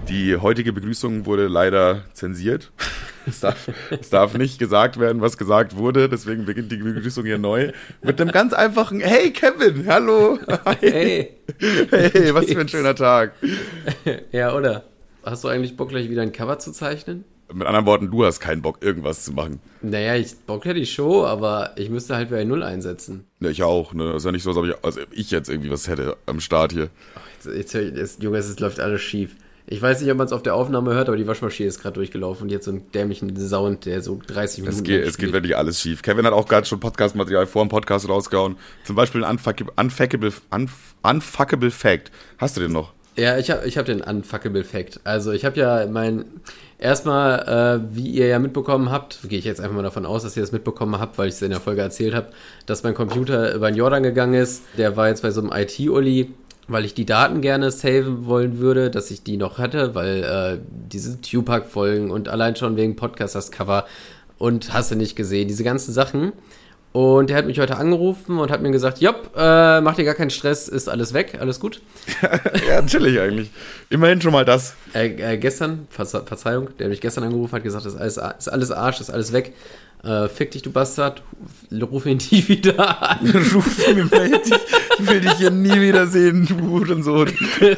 Die heutige Begrüßung wurde leider zensiert. Es darf nicht gesagt werden, was gesagt wurde. Deswegen beginnt die Begrüßung hier neu. Mit einem ganz einfachen Hey Kevin, hallo. Hi. Hey. Hey, was für ein schöner Tag. Ja, oder? Hast du eigentlich Bock, gleich wieder ein Cover zu zeichnen? Mit anderen Worten, du hast keinen Bock, irgendwas zu machen. Naja, Bock hätte ich schon, aber ich müsste halt wieder ein Null einsetzen. Ja, ich auch. Ne? Ist ja nicht so, als ob ich jetzt irgendwie was hätte am Start hier. Junge, es läuft alles schief. Ich weiß nicht, ob man es auf der Aufnahme hört, aber die Waschmaschine ist gerade durchgelaufen und die hat so einen dämlichen Sound, der so 30 Minuten Es geht wirklich alles schief. Kevin hat auch gerade schon Podcast-Material vor dem Podcast rausgehauen. Zum Beispiel ein unfuckable Fact. Hast du den noch? Ja, ich hab den Unfuckable Fact. Also ich habe ja erstmal, wie ihr ja mitbekommen habt, gehe ich jetzt einfach mal davon aus, dass ihr das mitbekommen habt, weil ich es in der Folge erzählt habe, dass mein Computer über den Jordan gegangen ist. Der war jetzt bei so einem IT-Uli, weil ich die Daten gerne saven wollen würde, dass ich die noch hatte, weil diese Tupac-Folgen und allein schon wegen Podcast das Cover und hast du nicht gesehen, diese ganzen Sachen. Und der hat mich heute angerufen und hat mir gesagt, jopp, mach dir gar keinen Stress, ist alles weg, alles gut. Ja, chillig eigentlich. Immerhin schon mal das. Gestern, Verzeihung, der mich gestern angerufen hat, gesagt, ist alles Arsch, ist alles weg. Fick dich, du Bastard, ruf ihn nie wieder an. Ruf ihn, ich will dich hier nie wieder sehen, du Hurensohn.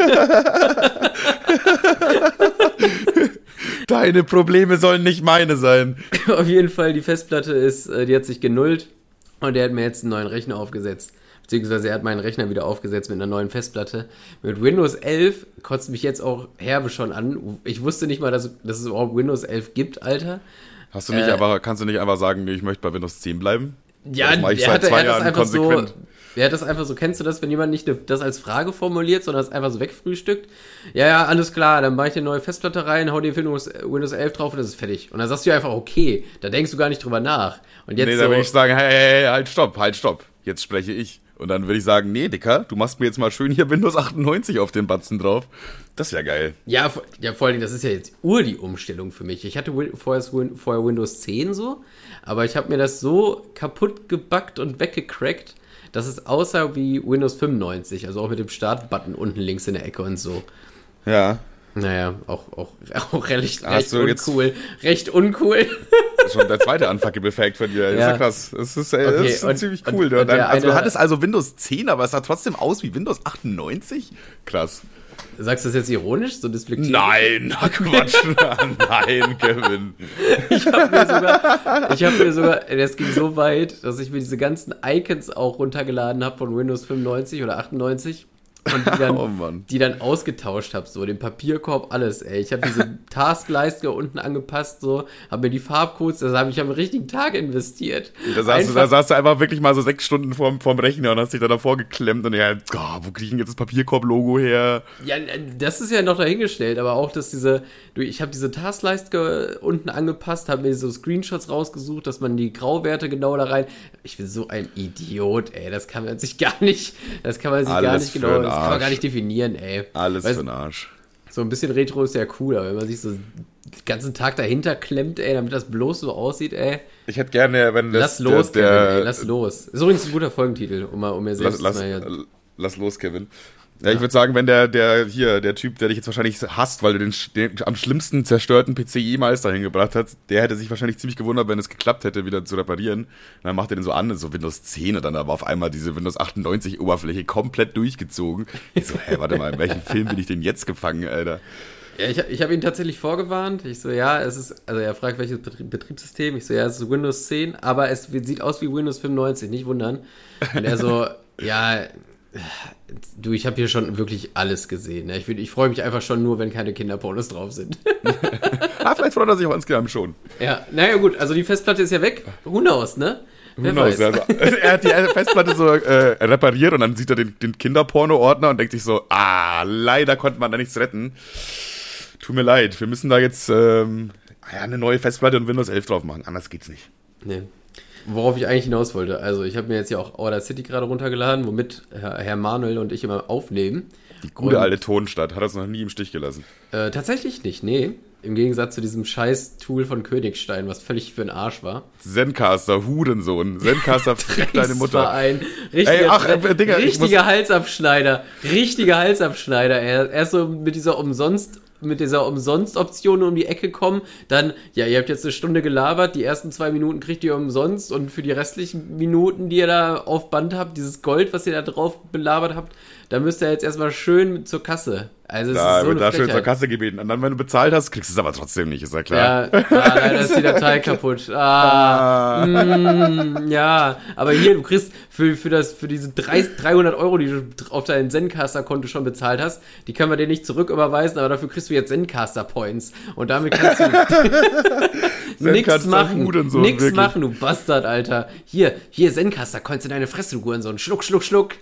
Deine Probleme sollen nicht meine sein. Auf jeden Fall, die Festplatte die hat sich genullt und der hat mir jetzt einen neuen Rechner aufgesetzt. Beziehungsweise er hat meinen Rechner wieder aufgesetzt mit einer neuen Festplatte. Mit Windows 11 kotzt mich jetzt auch herbe schon an. Ich wusste nicht mal, dass es überhaupt Windows 11 gibt, Alter. Kannst du nicht einfach sagen, nee, ich möchte bei Windows 10 bleiben? Ja, das mache ich seit 2 Jahren konsequent. Er hat das einfach so, kennst du das, wenn jemand nicht das als Frage formuliert, sondern es einfach so wegfrühstückt? Ja, alles klar, dann mache ich eine neue Festplatte rein, hau dir Windows 11 drauf und das ist fertig. Und dann sagst du einfach, okay, da denkst du gar nicht drüber nach. Und jetzt da will ich sagen, hey, halt, stopp, jetzt spreche ich. Und dann würde ich sagen, nee, Dicker, du machst mir jetzt mal schön hier Windows 98 auf den Batzen drauf. Das wäre geil. Ja, vor allen Dingen, das ist ja jetzt die Umstellung für mich. Ich hatte vorher Windows 10 so, aber ich habe mir das so kaputt gebackt und weggecrackt, dass es aussah wie Windows 95, also auch mit dem Start-Button unten links in der Ecke und so. Ja. Naja, auch recht uncool. Recht uncool. Das ist schon der zweite Unfuckable Fact von dir. Das ist ja krass. Das ist ziemlich cool. Du hattest also Windows 10, aber es sah trotzdem aus wie Windows 98? Krass. Sagst du das jetzt ironisch, so despektierlich? Nein, Quatsch. Nein, Kevin. Ich hab mir sogar, das ging so weit, dass ich mir diese ganzen Icons auch runtergeladen habe von Windows 95 oder 98 und die dann ausgetauscht habe, so den Papierkorb, alles, ey. Ich habe diese Taskleiste unten angepasst, so, habe mir die Farbcodes, ich habe einen richtigen Tag investiert. Da saß du einfach wirklich mal so 6 Stunden vorm Rechner und hast dich da davor geklemmt und wo krieg ich denn jetzt das Papierkorb-Logo her? Ja, das ist ja noch dahingestellt, aber auch, dass ich habe diese Taskleiste unten angepasst, habe mir so Screenshots rausgesucht, dass man die Grauwerte genau da rein, ich bin so ein Idiot, ey, das kann man gar nicht genau, das kann man gar nicht definieren, ey. Alles für den Arsch. So ein bisschen Retro ist ja cool, aber wenn man sich so den ganzen Tag dahinter klemmt, ey, damit das bloß so aussieht, ey. Ich hätte gerne, wenn das... Lass los, Kevin, ey, lass los. Ist übrigens ein guter Folgentitel, um mir selbst Lass los, Kevin. Ja, ich würde sagen, wenn der Typ, der dich jetzt wahrscheinlich hasst, weil du den am schlimmsten zerstörten PC jemals dahin gebracht hast, der hätte sich wahrscheinlich ziemlich gewundert, wenn es geklappt hätte, wieder zu reparieren. Und dann macht er den so an, so Windows 10 und dann aber auf einmal diese Windows 98 Oberfläche komplett durchgezogen. Ich so, warte mal, in welchem Film bin ich denn jetzt gefangen, Alter? Ja, ich habe ihn tatsächlich vorgewarnt. Ich so, ja, er fragt, welches Betriebssystem. Ich so, ja, es ist Windows 10, aber es sieht aus wie Windows 95, nicht wundern. Und er so, ja... Du, ich habe hier schon wirklich alles gesehen. Ne? Ich freue mich einfach schon nur, wenn keine Kinderpornos drauf sind. Vielleicht freut er sich auch insgesamt schon. Ja, naja gut, also die Festplatte ist ja weg. Who knows, ne? Wer weiß. Also, er hat die Festplatte so repariert und dann sieht er den Kinderporno-Ordner und denkt sich so, leider konnte man da nichts retten. Tut mir leid, wir müssen da jetzt eine neue Festplatte und Windows 11 drauf machen. Anders geht's nicht. Nee. Worauf ich eigentlich hinaus wollte, also ich habe mir jetzt ja auch Order City gerade runtergeladen, womit Herr Manuel und ich immer aufnehmen. Die gute alte Tonstadt, hat uns noch nie im Stich gelassen. Tatsächlich nicht, nee. Im Gegensatz zu diesem scheiß Tool von Königstein, was völlig für den Arsch war. Zencaster, Hurensohn. Zencaster, fick deine Mutter. Verein. Richtiger Halsabschneider. Richtiger Halsabschneider. Er ist so mit dieser Umsonst-Option um die Ecke gekommen. Dann, ja, ihr habt jetzt eine Stunde gelabert, die ersten 2 Minuten kriegt ihr umsonst und für die restlichen Minuten, die ihr da auf Band habt, dieses Gold, was ihr da drauf belabert habt, da müsst ihr jetzt erstmal schön zur Kasse. Also es ist so wird da schön zur Kasse gebeten. Und dann, wenn du bezahlt hast, kriegst du es aber trotzdem nicht, ist ja klar. Ja, leider ist die Datei kaputt. Ja, aber hier, du kriegst für diese 300 €, die du auf dein Zencaster-Konto schon bezahlt hast, die können wir dir nicht zurücküberweisen, aber dafür kriegst du jetzt Zencaster-Points. Und damit kannst du nichts machen. Nichts machen, du Bastard, Alter. Hier, Zencaster-Coins in deine Fresse, du Hurensohn. Schluck, schluck, schluck.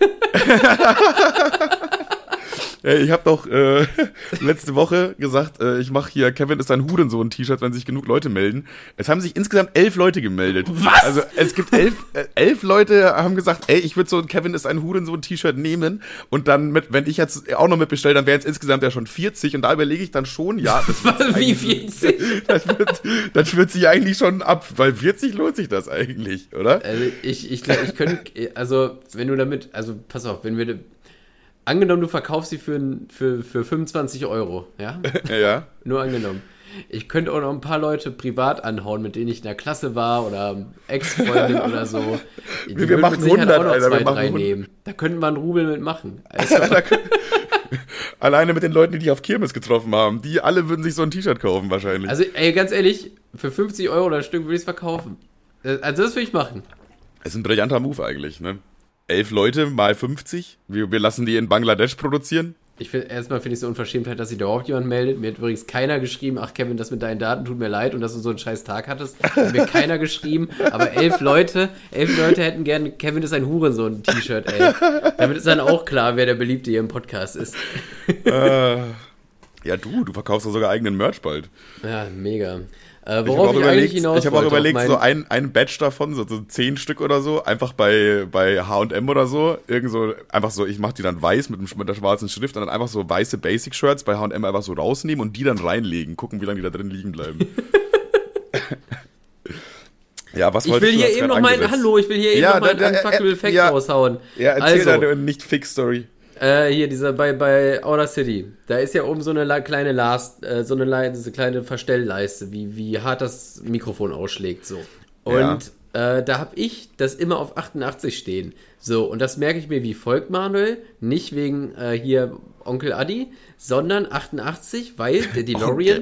Ich habe doch letzte Woche gesagt, ich mache hier Kevin ist ein Hurensohn-T-Shirt, wenn sich genug Leute melden. Es haben sich insgesamt 11 Leute gemeldet. Was? Also es gibt 11 Leute haben gesagt, ey, ich würde so ein Kevin ist ein Hurensohn-T-Shirt nehmen und dann wenn ich jetzt auch noch mitbestelle, dann wären es insgesamt ja schon 40 und da überlege ich dann schon, ja. Wie 40? Das wird sich eigentlich schon ab, weil 40 lohnt sich das eigentlich, oder? Also ich könnte, also wenn du damit, also pass auf, wenn wir angenommen, du verkaufst sie für 25 €, ja? Ja. Nur angenommen. Ich könnte auch noch ein paar Leute privat anhauen, mit denen ich in der Klasse war oder Ex-Freundin oder so. Wir machen 100, Alter. Wir machen 100. Nehmen. Da könnten wir einen Rubel mitmachen. Also. Alleine mit den Leuten, die dich auf Kirmes getroffen haben. Die alle würden sich so ein T-Shirt kaufen wahrscheinlich. Also, ey, ganz ehrlich, für 50 € das Stück würde ich es verkaufen. Also das würde ich machen. Das ist ein brillanter Move eigentlich, ne? 11 Leute mal 50. Wir lassen die in Bangladesch produzieren. Erstmal finde ich es so Unverschämtheit, dass sich da überhaupt jemand meldet. Mir hat übrigens keiner geschrieben, ach Kevin, das mit deinen Daten tut mir leid und dass du so einen scheiß Tag hattest. Hat mir keiner geschrieben. Aber 11 Leute hätten gerne Kevin ist ein Hurensohn-T-Shirt, ey. Damit ist dann auch klar, wer der Beliebte hier im Podcast ist. Ja, du verkaufst doch sogar eigenen Merch bald. Ja, mega. Ich habe auch überlegt, so ein Badge davon, so 10 Stück oder so, einfach bei H&M oder so, einfach so, ich mache die dann weiß mit der schwarzen Schrift und dann einfach so weiße Basic-Shirts bei H&M einfach so rausnehmen und die dann reinlegen, gucken, wie lange die da drin liegen bleiben. Ja, was wolltest du? Ich will hier eben noch meinen Unfuckable Fact raushauen. Ja, erzähl deine Nicht-Fix-Story. Hier, dieser bei Outer City. Da ist ja oben so eine kleine diese kleine Verstellleiste, wie hart das Mikrofon ausschlägt, so. Und da habe ich das immer auf 88 stehen. So, und das merke ich mir wie folgt, Manuel. Nicht wegen hier Onkel Adi, sondern 88, weil der DeLorean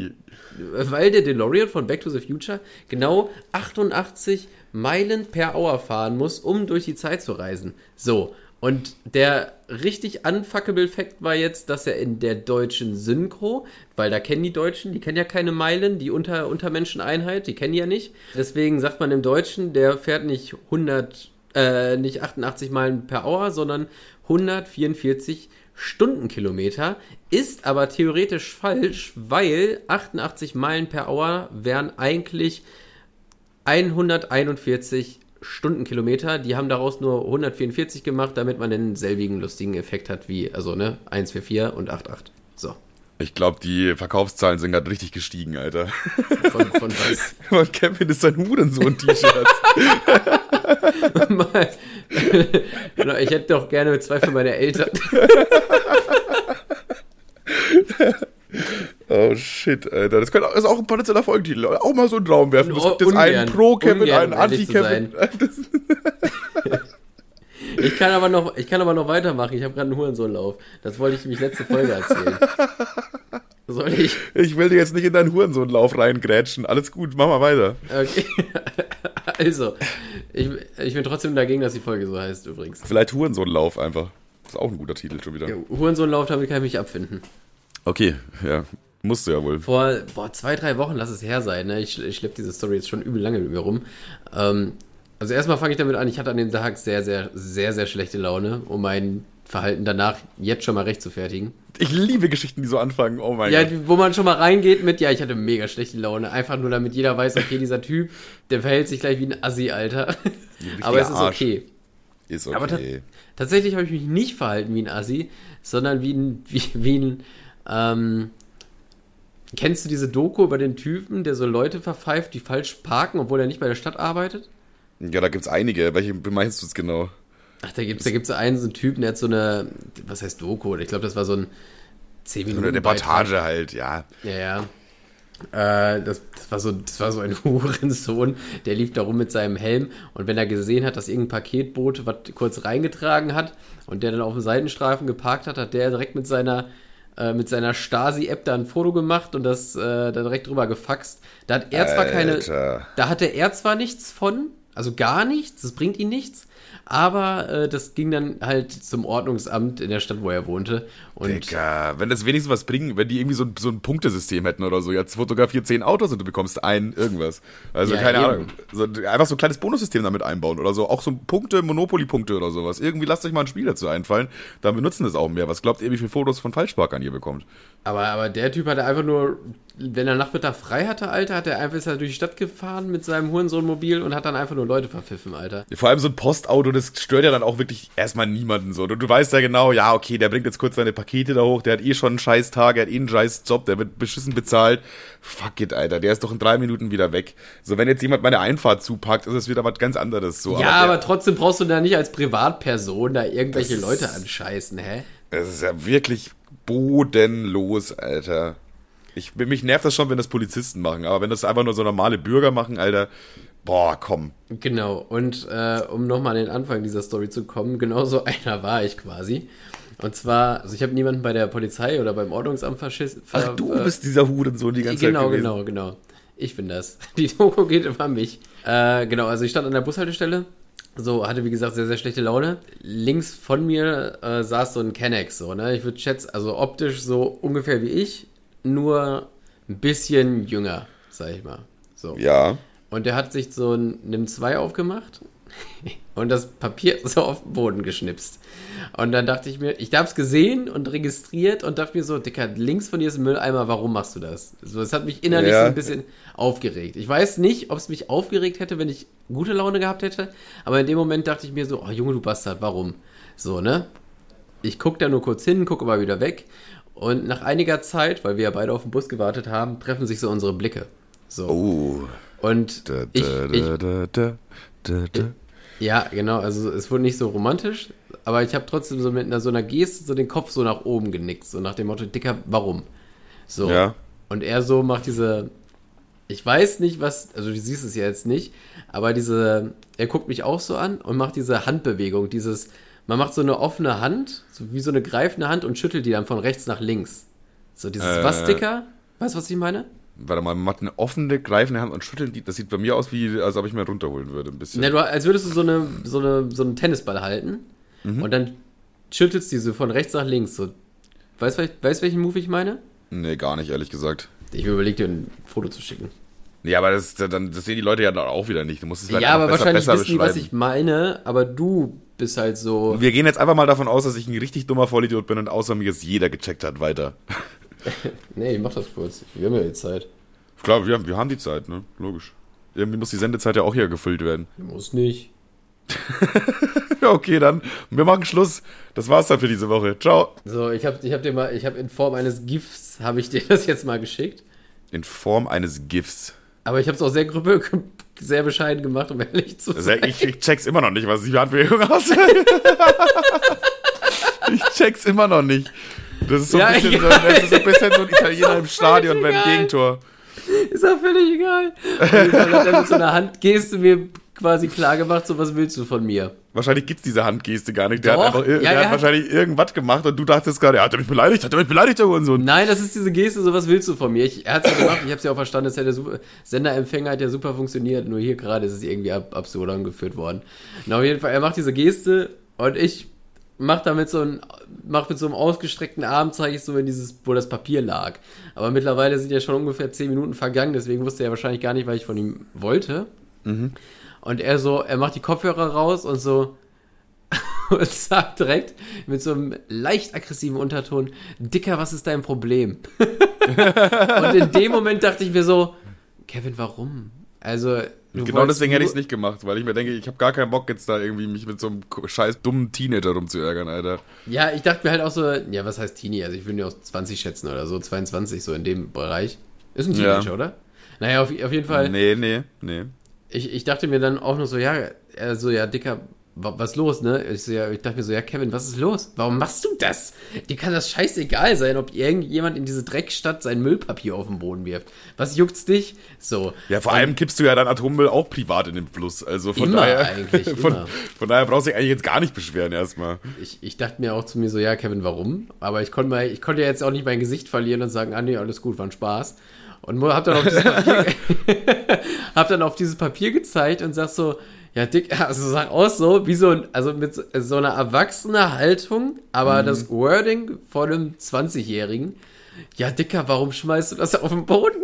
von Back to the Future genau 88 Meilen per Hour fahren muss, um durch die Zeit zu reisen. So. Und der richtig unfuckable Fact war jetzt, dass er in der deutschen Synchro, weil da kennen die Deutschen, die kennen ja keine Meilen, die Untermenscheneinheit, die kennen die ja nicht. Deswegen sagt man im Deutschen, der fährt nicht 88 Meilen per Hour, sondern 144 Stundenkilometer. Ist aber theoretisch falsch, weil 88 Meilen per Hour wären eigentlich 141 Stundenkilometer, die haben daraus nur 144 gemacht, damit man denselbigen lustigen Effekt hat wie, 144 und 88. So. Ich glaube, die Verkaufszahlen sind gerade richtig gestiegen, Alter. Von was? Von Kevin ist ein Hurensohn-T-Shirt. Ich hätte doch gerne 2 für meine Eltern. Oh shit, Alter. Das ist auch ein potenzieller Folgentitel. Auch mal so einen Traum werfen. Es gibt jetzt einen Pro-Kevin, einen Anti-Kevin. Ich kann aber noch weitermachen. Ich habe gerade einen Hurensohnlauf. Das wollte ich nämlich letzte Folge erzählen. Soll ich? Ich will dir jetzt nicht in deinen Hurensohnlauf reingrätschen. Alles gut, mach mal weiter. Okay. Also, ich bin trotzdem dagegen, dass die Folge so heißt übrigens. Vielleicht Hurensohnlauf einfach. Das ist auch ein guter Titel schon wieder. Ja, Hurensohnlauf, damit kann ich mich abfinden. Okay, ja. Musst du ja wohl. Vor 2-3 Wochen, lass es her sein, ne? Ich schleppe diese Story jetzt schon übel lange mit mir rum. Also erstmal fange ich damit an, ich hatte an dem Tag sehr, sehr, sehr, sehr schlechte Laune, um mein Verhalten danach jetzt schon mal rechtfertigen. Ich liebe Geschichten, die so anfangen, oh mein Gott. Ja, wo man schon mal reingeht mit, ich hatte mega schlechte Laune, einfach nur damit jeder weiß, okay, dieser Typ, der verhält sich gleich wie ein Assi, Alter. Aber es ist okay. Ist okay. Aber tatsächlich habe ich mich nicht verhalten wie ein Assi, sondern wie ein Kennst du diese Doku über den Typen, der so Leute verpfeift, die falsch parken, obwohl er nicht bei der Stadt arbeitet? Ja, da gibt's einige. Welche meinst du es genau? Ach, da gibt's so einen Typen, der hat so eine, was heißt Doku? Ich glaube, das war so ein 10 Minuten. So eine Reportage halt, ja. Ja. Das war so ein Hurensohn, der lief da rum mit seinem Helm und wenn er gesehen hat, dass irgendein Paketbote was kurz reingetragen hat und der dann auf dem Seitenstreifen geparkt hat, hat der direkt mit seiner Stasi-App da ein Foto gemacht und das da direkt drüber gefaxt. Da hat er zwar nichts von, also gar nichts, das bringt ihn nichts, aber das ging dann halt zum Ordnungsamt in der Stadt, wo er wohnte. Und Digga, wenn das wenigstens was bringen, wenn die irgendwie so ein Punktesystem hätten oder so, jetzt fotografier 10 Autos und du bekommst irgendwas. Also Ja, keine eben. Ahnung. So, einfach so ein kleines Bonussystem damit einbauen oder so. Auch so Punkte, Monopoly-Punkte oder sowas. Irgendwie lasst euch mal ein Spiel dazu einfallen, dann benutzen das auch mehr. Was glaubt ihr, wie viele Fotos von Falschparkern ihr bekommt? Aber der Typ hatte einfach nur, wenn er Nachmittag frei hatte, Alter, ist er durch die Stadt gefahren mit seinem Hurensohnmobil und hat dann einfach nur Leute verpfiffen, Alter. Vor allem so ein Postauto, das stört ja dann auch wirklich erstmal niemanden so. Du weißt ja genau, ja, okay, der bringt jetzt kurz seine Pakete da hoch, der hat eh schon einen scheiß Tag, er hat eh einen scheiß Job, der wird beschissen bezahlt. Fuck it, Alter, der ist doch in 3 Minuten wieder weg. So, wenn jetzt jemand meine Einfahrt zupackt, ist es wieder was ganz anderes. So, Ja, aber trotzdem brauchst du da nicht als Privatperson da irgendwelche Leute anscheißen, hä? Es ist ja wirklich bodenlos, Alter. Mich nervt das schon, wenn das Polizisten machen, aber wenn das einfach nur so normale Bürger machen, Alter, boah, komm. Genau, und um nochmal an den Anfang dieser Story zu kommen, genau so einer war ich quasi. Und zwar, also ich habe niemanden bei der Polizei oder beim Ordnungsamt verschissen. Ach, du bist dieser Hurensohn die ganze Zeit gewesen. Genau. Ich bin das. Die Doku geht über mich. Genau, also ich stand an der Bushaltestelle. So, hatte wie gesagt sehr, sehr schlechte Laune. Links von mir saß so ein Kennex, so, ne? Ich würde schätzen, also optisch so ungefähr wie ich, nur ein bisschen jünger, sag ich mal. So. Ja. Und der hat sich so ein Nimm 2 aufgemacht und das Papier so auf den Boden geschnipst. Und dann dachte ich mir, ich hab's gesehen und registriert und dachte mir so, Dicker, links von dir ist ein Mülleimer, warum machst du das? So, das hat mich innerlich so ein bisschen aufgeregt. Ich weiß nicht, ob es mich aufgeregt hätte, wenn ich gute Laune gehabt hätte, aber in dem Moment dachte ich mir so, oh Junge, du Bastard, warum? So, ne? Ich guck da nur kurz hin, gucke aber wieder weg und nach einiger Zeit, weil wir ja beide auf den Bus gewartet haben, treffen sich so unsere Blicke. So. Oh. Und ja, genau, also es wurde nicht so romantisch, aber ich habe trotzdem so mit so einer Geste so den Kopf so nach oben genickt, so nach dem Motto, Dicker, warum? So. Ja. Und er so macht diese, ich weiß nicht was, also du siehst es ja jetzt nicht, aber er guckt mich auch so an und macht diese Handbewegung, man macht so eine offene Hand, so wie so eine greifende Hand und schüttelt die dann von rechts nach links. So dieses, was, Dicker? Weißt du, was ich meine? Warte mal, man macht eine offene, greifende Hand und schüttelt die. Das sieht bei mir aus, wie als ob ich mir runterholen würde, ein bisschen. Ne, als würdest du so einen Tennisball halten und dann schüttelst du die so von rechts nach links. So. Weißt du, welchen Move ich meine? Nee, gar nicht, ehrlich gesagt. Ich überlege dir ein Foto zu schicken. Nee, aber das sehen die Leute ja dann auch wieder nicht. Du musst es halt Ja, aber wahrscheinlich wissen die, was beschreiben. ich meine, aber du bist halt so... Wir gehen jetzt einfach mal davon aus, dass ich ein richtig dummer Vollidiot bin und außer mir es jeder gecheckt hat, weiter. Nee, ich mach das kurz. Wir haben ja die Zeit. Klar, wir haben die Zeit, ne? Logisch. Irgendwie muss die Sendezeit ja auch hier gefüllt werden. Muss nicht. Okay, dann. Wir machen Schluss. Das war's dann für diese Woche. Ciao. So, ich hab in Form eines GIFs, habe ich dir das jetzt mal geschickt. In Form eines GIFs. Aber ich habe es auch sehr bescheiden gemacht, um ehrlich zu sein. Ich check's immer noch nicht, was die Handbewegung aussieht. Ich check's immer noch nicht. Das ist so ein bisschen so ein Italiener im Stadion beim Gegentor. Ist auch völlig egal. Auf jeden Fall hat er mit so einer Handgeste mir quasi klar gemacht, so was willst du von mir? Wahrscheinlich gibt's diese Handgeste gar nicht. Der Doch, hat wahrscheinlich irgendwas gemacht und du dachtest gerade, hat er mich beleidigt, der Hurensohn. Nein, das ist diese Geste, so was willst du von mir? Er hat's ja gemacht, ich hab's ja auch verstanden, der Senderempfänger hat ja super funktioniert, nur hier gerade ist es irgendwie absurd angeführt worden. Na, auf jeden Fall, er macht diese Geste und ich mach mit so einem ausgestreckten Arm, zeige ich so in wo das Papier lag. Aber mittlerweile sind ja schon ungefähr 10 Minuten vergangen, deswegen wusste er wahrscheinlich gar nicht, was ich von ihm wollte. Mhm. Und er macht die Kopfhörer raus und so und sagt direkt mit so einem leicht aggressiven Unterton, Dicker, was ist dein Problem? Und in dem Moment dachte ich mir so, Kevin, warum? Also, Genau deswegen hätte ich es nicht gemacht, weil ich mir denke, ich habe gar keinen Bock jetzt da irgendwie mich mit so einem scheiß dummen Teenager rumzuärgern, Alter. Ja, ich dachte mir halt auch so, ja, was heißt Teenie? Also ich würde ihn auch 20 schätzen oder so, 22, so in dem Bereich. Ist ein Teenager, oder? Naja, auf jeden Fall. Nee. Ich dachte mir dann auch nur so, ja, Dicker, was los, ne? Ich dachte mir so, ja, Kevin, was ist los? Warum machst du das? Dir kann das scheißegal sein, ob irgendjemand in diese Dreckstadt sein Müllpapier auf den Boden wirft. Was juckt's dich? So. Ja, vor allem kippst du ja dann Atommüll auch privat in den Fluss. Also von Immer daher. eigentlich, immer. Von daher brauchst du dich eigentlich jetzt gar nicht beschweren erstmal. Ich dachte mir auch zu mir so, ja, Kevin, warum? Aber ich konnte ja jetzt auch nicht mein Gesicht verlieren und sagen, nee, alles gut, war ein Spaß. Und hab dann auf dieses Papier gezeigt und sag so, ja, Dick, also sag aus so, wie also mit so einer erwachsenen Haltung, aber das Wording von einem 20-Jährigen. Ja, Dicker, warum schmeißt du das auf den Boden?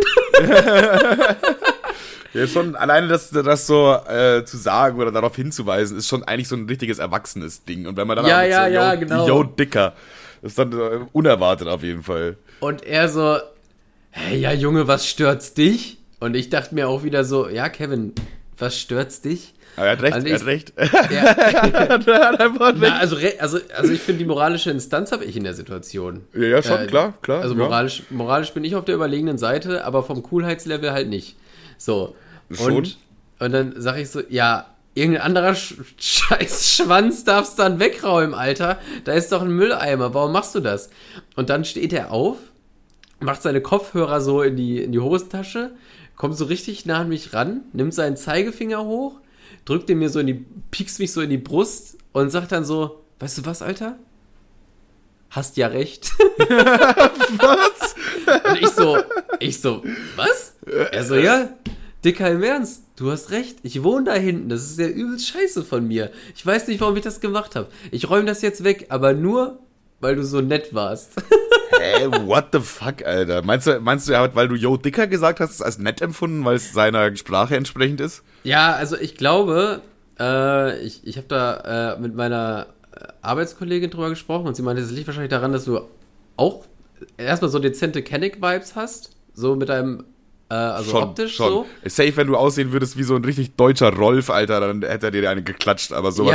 Ja, schon alleine das so zu sagen oder darauf hinzuweisen, ist schon eigentlich so ein richtiges erwachsenes Ding. Und wenn man dann genau. Yo, Dicker, ist dann unerwartet auf jeden Fall. Und er so, hey, ja, Junge, was stört's dich? Und ich dachte mir auch wieder so, ja, Kevin, was stört's dich? Aber er hat recht, er hat recht. Ja. Er hat einfach recht. Na, also ich finde, die moralische Instanz habe ich in der Situation. Ja, schon, klar. Also moralisch bin ich auf der überlegenen Seite, aber vom Coolheitslevel halt nicht. So. Und dann sage ich so, ja, irgendein anderer scheiß Schwanz darfst dann wegräumen, Alter. Da ist doch ein Mülleimer, warum machst du das? Und dann steht er auf, macht seine Kopfhörer so in die Hosentasche, kommt so richtig nah an mich ran, nimmt seinen Zeigefinger hoch, drückt den mir so piekst mich so in die Brust und sagt dann so, weißt du was, Alter? Hast ja recht. Was? Und ich so, was? Er so, ja, Dicker, im Ernst, du hast recht, ich wohne da hinten, das ist ja übelst scheiße von mir. Ich weiß nicht, warum ich das gemacht habe. Ich räume das jetzt weg, aber nur, weil du so nett warst. Ey, what the fuck, Alter? Meinst du, er hat, weil du Yo Dicker gesagt hast, es als nett empfunden, weil es seiner Sprache entsprechend ist? Ja, also ich glaube, ich habe da mit meiner Arbeitskollegin drüber gesprochen und sie meinte, es liegt wahrscheinlich daran, dass du auch erstmal so dezente Kenneck-Vibes hast, so mit deinem, also schon, optisch schon. So. Safe, wenn du aussehen würdest wie so ein richtig deutscher Rolf, Alter, dann hätte er dir eine geklatscht, aber sowas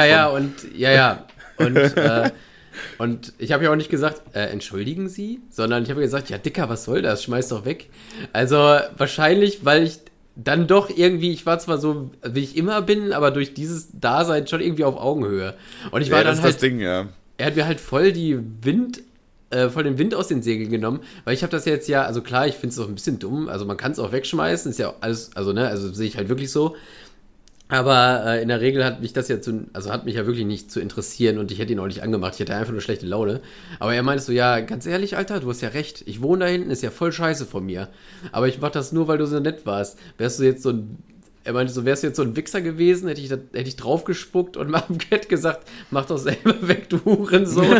Und ich habe ja auch nicht gesagt, entschuldigen Sie, sondern ich habe gesagt, ja, Dicker, was soll das? Schmeiß doch weg. Also wahrscheinlich, weil ich dann doch irgendwie, ich war zwar so, wie ich immer bin, aber durch dieses Dasein schon irgendwie auf Augenhöhe. Und ich war dann das halt, das Ding, ja. Er hat mir halt voll den Wind aus den Segeln genommen, weil ich habe das jetzt ja, also klar, ich finde es auch ein bisschen dumm, also man kann es auch wegschmeißen, ist ja alles, also sehe ich halt wirklich so. Aber in der Regel hat mich das ja hat mich ja wirklich nicht zu interessieren und ich hätte ihn auch nicht angemacht. Ich hätte einfach nur schlechte Laune. Aber er meinte so, ja, ganz ehrlich, Alter, du hast ja recht. Ich wohne da hinten, ist ja voll scheiße von mir. Aber ich mach das nur, weil du so nett warst. Er meinte so, wärst du jetzt so ein Wichser gewesen, hätte ich draufgespuckt und hätte gesagt, mach doch selber weg, du Hurensohn.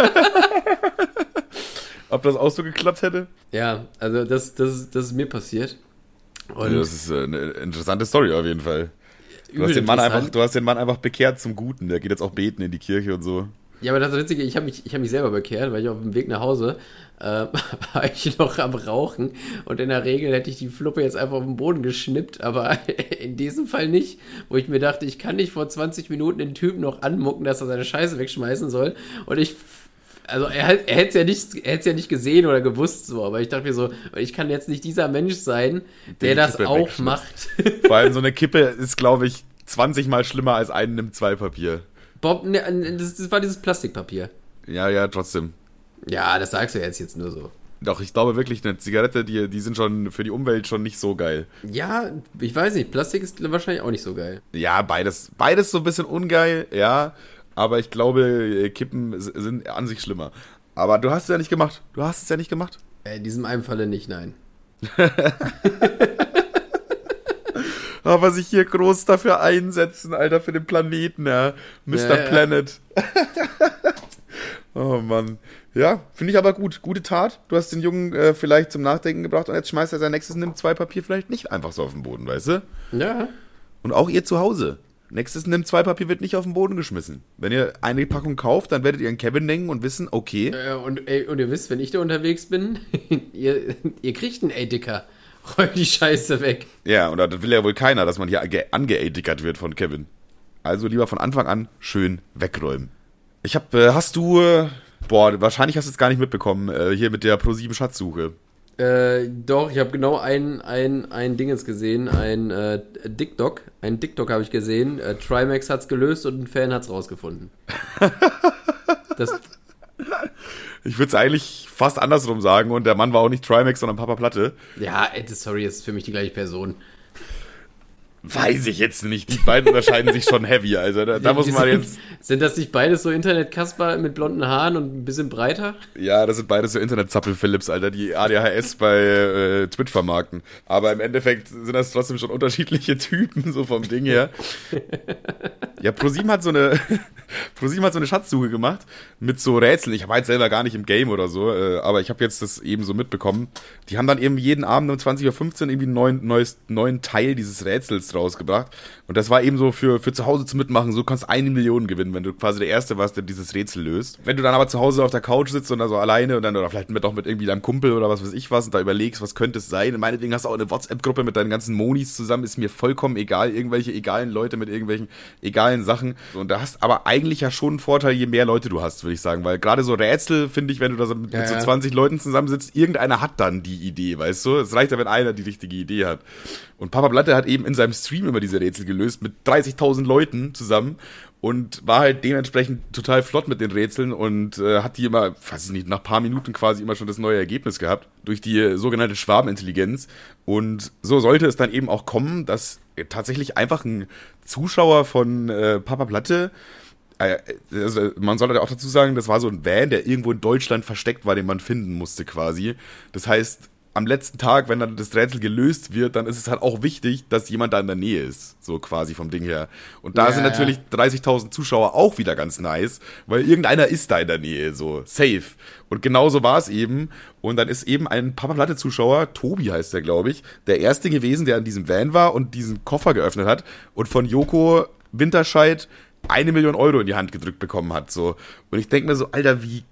Ob das auch so geklappt hätte? Ja, also das ist mir passiert. Und ja, das ist eine interessante Story auf jeden Fall. Du hast den Mann einfach bekehrt zum Guten. Der geht jetzt auch beten in die Kirche und so. Ja, aber das ist Witzige, ich hab mich selber bekehrt, weil ich auf dem Weg nach Hause war ich noch am Rauchen und in der Regel hätte ich die Fluppe jetzt einfach auf den Boden geschnippt, aber in diesem Fall nicht, wo ich mir dachte, ich kann nicht vor 20 Minuten den Typen noch anmucken, dass er seine Scheiße wegschmeißen soll und er hätte es ja nicht gesehen oder gewusst so, aber ich dachte mir so, ich kann jetzt nicht dieser Mensch sein, der das auch macht. Vor allem so eine Kippe ist, glaube ich, 20 Mal schlimmer als ein Nimm-2-Papier. Bob, das war dieses Plastikpapier. Ja, trotzdem. Ja, das sagst du jetzt nur so. Doch, ich glaube wirklich, eine Zigarette, die sind schon für die Umwelt schon nicht so geil. Ja, ich weiß nicht, Plastik ist wahrscheinlich auch nicht so geil. Ja, beides so ein bisschen ungeil, ja. Aber ich glaube, Kippen sind an sich schlimmer. Aber du hast es ja nicht gemacht. In diesem einen Falle nicht, nein. Aber sich hier groß dafür einsetzen, Alter, für den Planeten, ja. Mr. Planet. Oh Mann. Ja, finde ich aber gut. Gute Tat. Du hast den Jungen vielleicht zum Nachdenken gebracht und jetzt schmeißt er sein nächstes Nimm-2-Papier vielleicht nicht einfach so auf den Boden, weißt du? Ja. Und auch ihr zu Hause. Nächstes Nimm-2-Papier wird nicht auf den Boden geschmissen. Wenn ihr eine Packung kauft, dann werdet ihr an Kevin denken und wissen, okay. Und ihr wisst, wenn ich da unterwegs bin, ihr kriegt einen Dicker. räum die Scheiße weg. Ja, und das will ja wohl keiner, dass man hier angeedickert wird von Kevin. Also lieber von Anfang an schön wegräumen. Hast du, wahrscheinlich hast du es gar nicht mitbekommen, hier mit der Pro7 Schatzsuche. Doch, ich habe genau ein Dingens gesehen, ein TikTok. Ein TikTok habe ich gesehen. Trimax hat's gelöst und ein Fan hat's rausgefunden. Ich würde es eigentlich fast andersrum sagen und der Mann war auch nicht Trimax, sondern Papa Platte. Ja, sorry, ist für mich die gleiche Person. Weiß ich jetzt nicht. Die beiden unterscheiden sich schon heavy. Also da muss man jetzt. Sind das nicht beides so Internet-Kasper mit blonden Haaren und ein bisschen breiter? Ja, das sind beides so Internet-Zappel-Philips, Alter, die ADHS bei Twitch vermarkten. Aber im Endeffekt sind das trotzdem schon unterschiedliche Typen, so vom Ding her. Ja, ProSieben hat so eine Schatzsuche gemacht mit so Rätseln. Ich war jetzt selber gar nicht im Game oder so, aber ich habe jetzt das eben so mitbekommen. Die haben dann eben jeden Abend um 20:15 Uhr irgendwie einen neuen Teil dieses Rätsels rausgebracht. Und das war eben so für zu Hause zu mitmachen. So kannst du 1 Million gewinnen, wenn du quasi der Erste warst, der dieses Rätsel löst. Wenn du dann aber zu Hause auf der Couch sitzt und da so alleine und dann oder vielleicht mit irgendwie deinem Kumpel oder was weiß ich was und da überlegst, was könnte es sein. Und meinetwegen hast du auch eine WhatsApp-Gruppe mit deinen ganzen Monis zusammen. Ist mir vollkommen egal. Irgendwelche egalen Leute mit irgendwelchen egalen Sachen. Und da hast aber eigentlich ja schon einen Vorteil, je mehr Leute du hast, würde ich sagen. Weil gerade so Rätsel, finde ich, wenn du da so mit so 20 Leuten zusammensitzt, irgendeiner hat dann die Idee, weißt du? Es reicht ja, wenn einer die richtige Idee hat. Und Papa Platte hat eben in seinem Stream immer diese Rätsel gelöst mit 30.000 Leuten zusammen und war halt dementsprechend total flott mit den Rätseln und hat die immer, weiß ich nicht, nach ein paar Minuten quasi immer schon das neue Ergebnis gehabt durch die sogenannte Schwarmintelligenz. Und so sollte es dann eben auch kommen, dass tatsächlich einfach ein Zuschauer von Papa Platte, also man sollte auch dazu sagen, das war so ein Van, der irgendwo in Deutschland versteckt war, den man finden musste quasi. Das heißt, am letzten Tag, wenn dann das Rätsel gelöst wird, dann ist es halt auch wichtig, dass jemand da in der Nähe ist, so quasi vom Ding her. Und da sind natürlich 30.000 Zuschauer auch wieder ganz nice, weil irgendeiner ist da in der Nähe, so safe. Und genauso war es eben. Und dann ist eben ein Papa Platte Zuschauer, Tobi heißt der, glaube ich, der Erste gewesen, der an diesem Van war und diesen Koffer geöffnet hat und von Joko Winterscheid 1 Million Euro in die Hand gedrückt bekommen hat, so. Und ich denke mir so, Alter, wie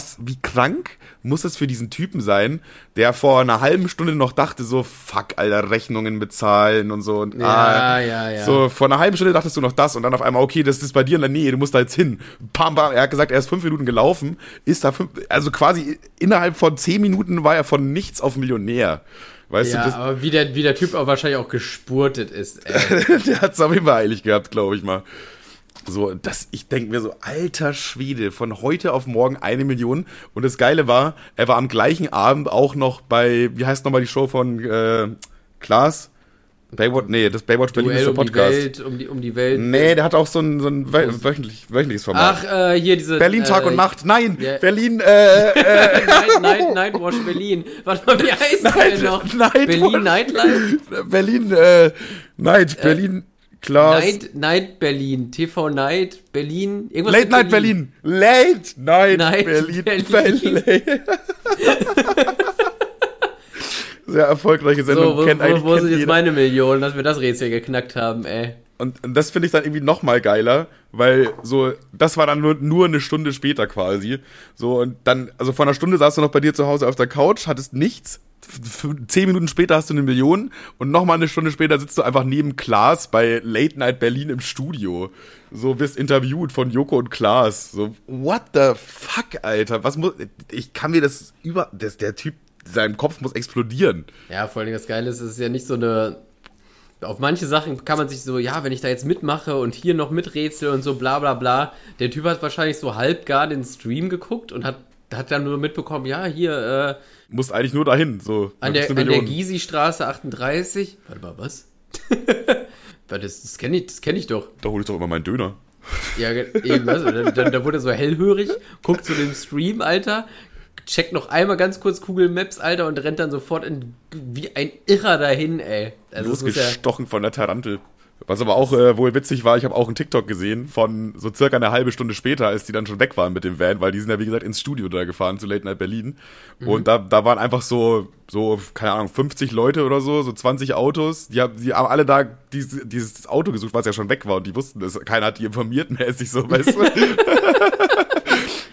krank muss das für diesen Typen sein, der vor einer halben Stunde noch dachte so, fuck, Alter, Rechnungen bezahlen und so. Und, ja. So, vor einer halben Stunde dachtest du noch das und dann auf einmal, okay, das ist bei dir in der Nähe, du musst da jetzt hin. Bam, bam, er hat gesagt, er ist 5 Minuten gelaufen, ist da also quasi innerhalb von 10 Minuten war er von nichts auf Millionär. Weißt du, aber wie der Typ auch wahrscheinlich auch gespurtet ist, ey. Der hat's auf jeden Fall eilig gehabt, glaube ich mal. So, ich denke mir so, alter Schwede, von heute auf morgen 1 Million. Und das Geile war, er war am gleichen Abend auch noch bei, wie heißt nochmal die Show von Klaas? Das Baywatch Berlin ist der Podcast. Um die Welt. Nee, der hat auch so ein wöchentliches Format. Ach, hier diese... Berlin Tag und Nacht. Nein, yeah. Berlin, Nightwash Berlin. Warte mal, wie heißt der denn noch? Berlin Nightlife? Berlin, Berlin... Klaas. Night Berlin, TV Night Berlin, irgendwas Late Night Berlin. Late Night Berlin. Sehr erfolgreiche Sendung. So, wo sind jetzt meine Millionen, dass wir das Rätsel geknackt haben, ey. Und das finde ich dann irgendwie noch mal geiler, weil so, das war dann nur eine Stunde später quasi. So, und dann, also vor einer Stunde saßt du noch bei dir zu Hause auf der Couch, hattest nichts. 10 Minuten später hast du 1 Million und nochmal eine Stunde später sitzt du einfach neben Klaas bei Late Night Berlin im Studio. So, wirst interviewt von Joko und Klaas. So, what the fuck, Alter? Ich kann mir der Typ, sein Kopf muss explodieren. Ja, vor allem das Geile ist, es ist ja nicht so eine, auf manche Sachen kann man sich so, ja, wenn ich da jetzt mitmache und hier noch miträtsel und so bla bla bla. Der Typ hat wahrscheinlich so halb gar den Stream geguckt und hat dann nur mitbekommen, ja, hier, musst eigentlich nur dahin, so. An der Gysi-Straße 38. Warte mal, was? das kenn ich doch. Da hol ich doch immer meinen Döner. Ja, irgendwas. Da wurde er so hellhörig, guckt zu dem Stream, Alter, checkt noch einmal ganz kurz Google Maps, Alter, und rennt dann sofort wie ein Irrer dahin, ey. Also losgestochen von der Tarantel. Was aber auch wohl witzig war, ich habe auch einen TikTok gesehen von so circa eine halbe Stunde später, als die dann schon weg waren mit dem Van, weil die sind ja wie gesagt ins Studio da gefahren zu Late Night Berlin. Und da waren einfach so, keine Ahnung, 50 Leute oder so 20 Autos. Die haben alle da dieses Auto gesucht, was ja schon weg war und die wussten das. Keiner hat die informiert mäßig so, weißt du?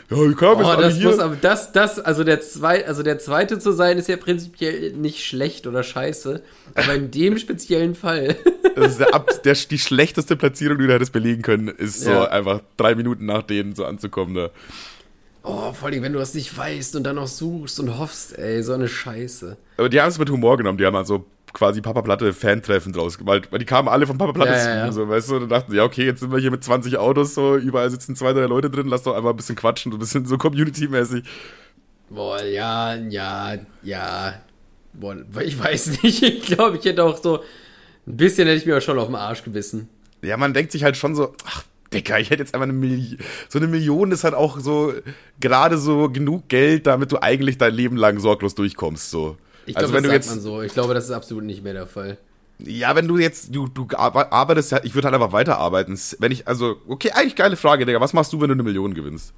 ja, komm, Oh, das muss aber also der zweite zu sein, ist ja prinzipiell nicht schlecht oder scheiße. Aber in dem speziellen Fall. Das ist die schlechteste Platzierung, die du hättest belegen können, ist so einfach 3 Minuten nach denen so anzukommen. Da. Oh, vor allem, wenn du das nicht weißt und dann noch suchst und hoffst, ey, so eine Scheiße. Aber die haben es mit Humor genommen, die haben also quasi Papa Platte Fan-Treffen draus gemalt, weil die kamen alle von Papa Platte Stream, so, weißt du, und dann dachten sie, ja, okay, jetzt sind wir hier mit 20 Autos, so, überall sitzen 2, 3 Leute drin, lass doch einfach ein bisschen quatschen, so ein bisschen so Community-mäßig. Boah, ja. Boah, ich weiß nicht, ich glaube, ich hätte auch so, ein bisschen hätte ich mir auch schon auf den Arsch gebissen. Ja, man denkt sich halt schon so, ach, Digga, ich hätte jetzt einfach so eine Million ist halt auch so, gerade so genug Geld, damit du eigentlich dein Leben lang sorglos durchkommst, so. Ich glaube, also, das sagt man so. Ich glaube, das ist absolut nicht mehr der Fall. Ja, wenn du jetzt, du arbeitest ja, ich würde halt einfach weiterarbeiten. Wenn ich, also, okay, eigentlich geile Frage, Digga. Was machst du, wenn du 1 Million gewinnst?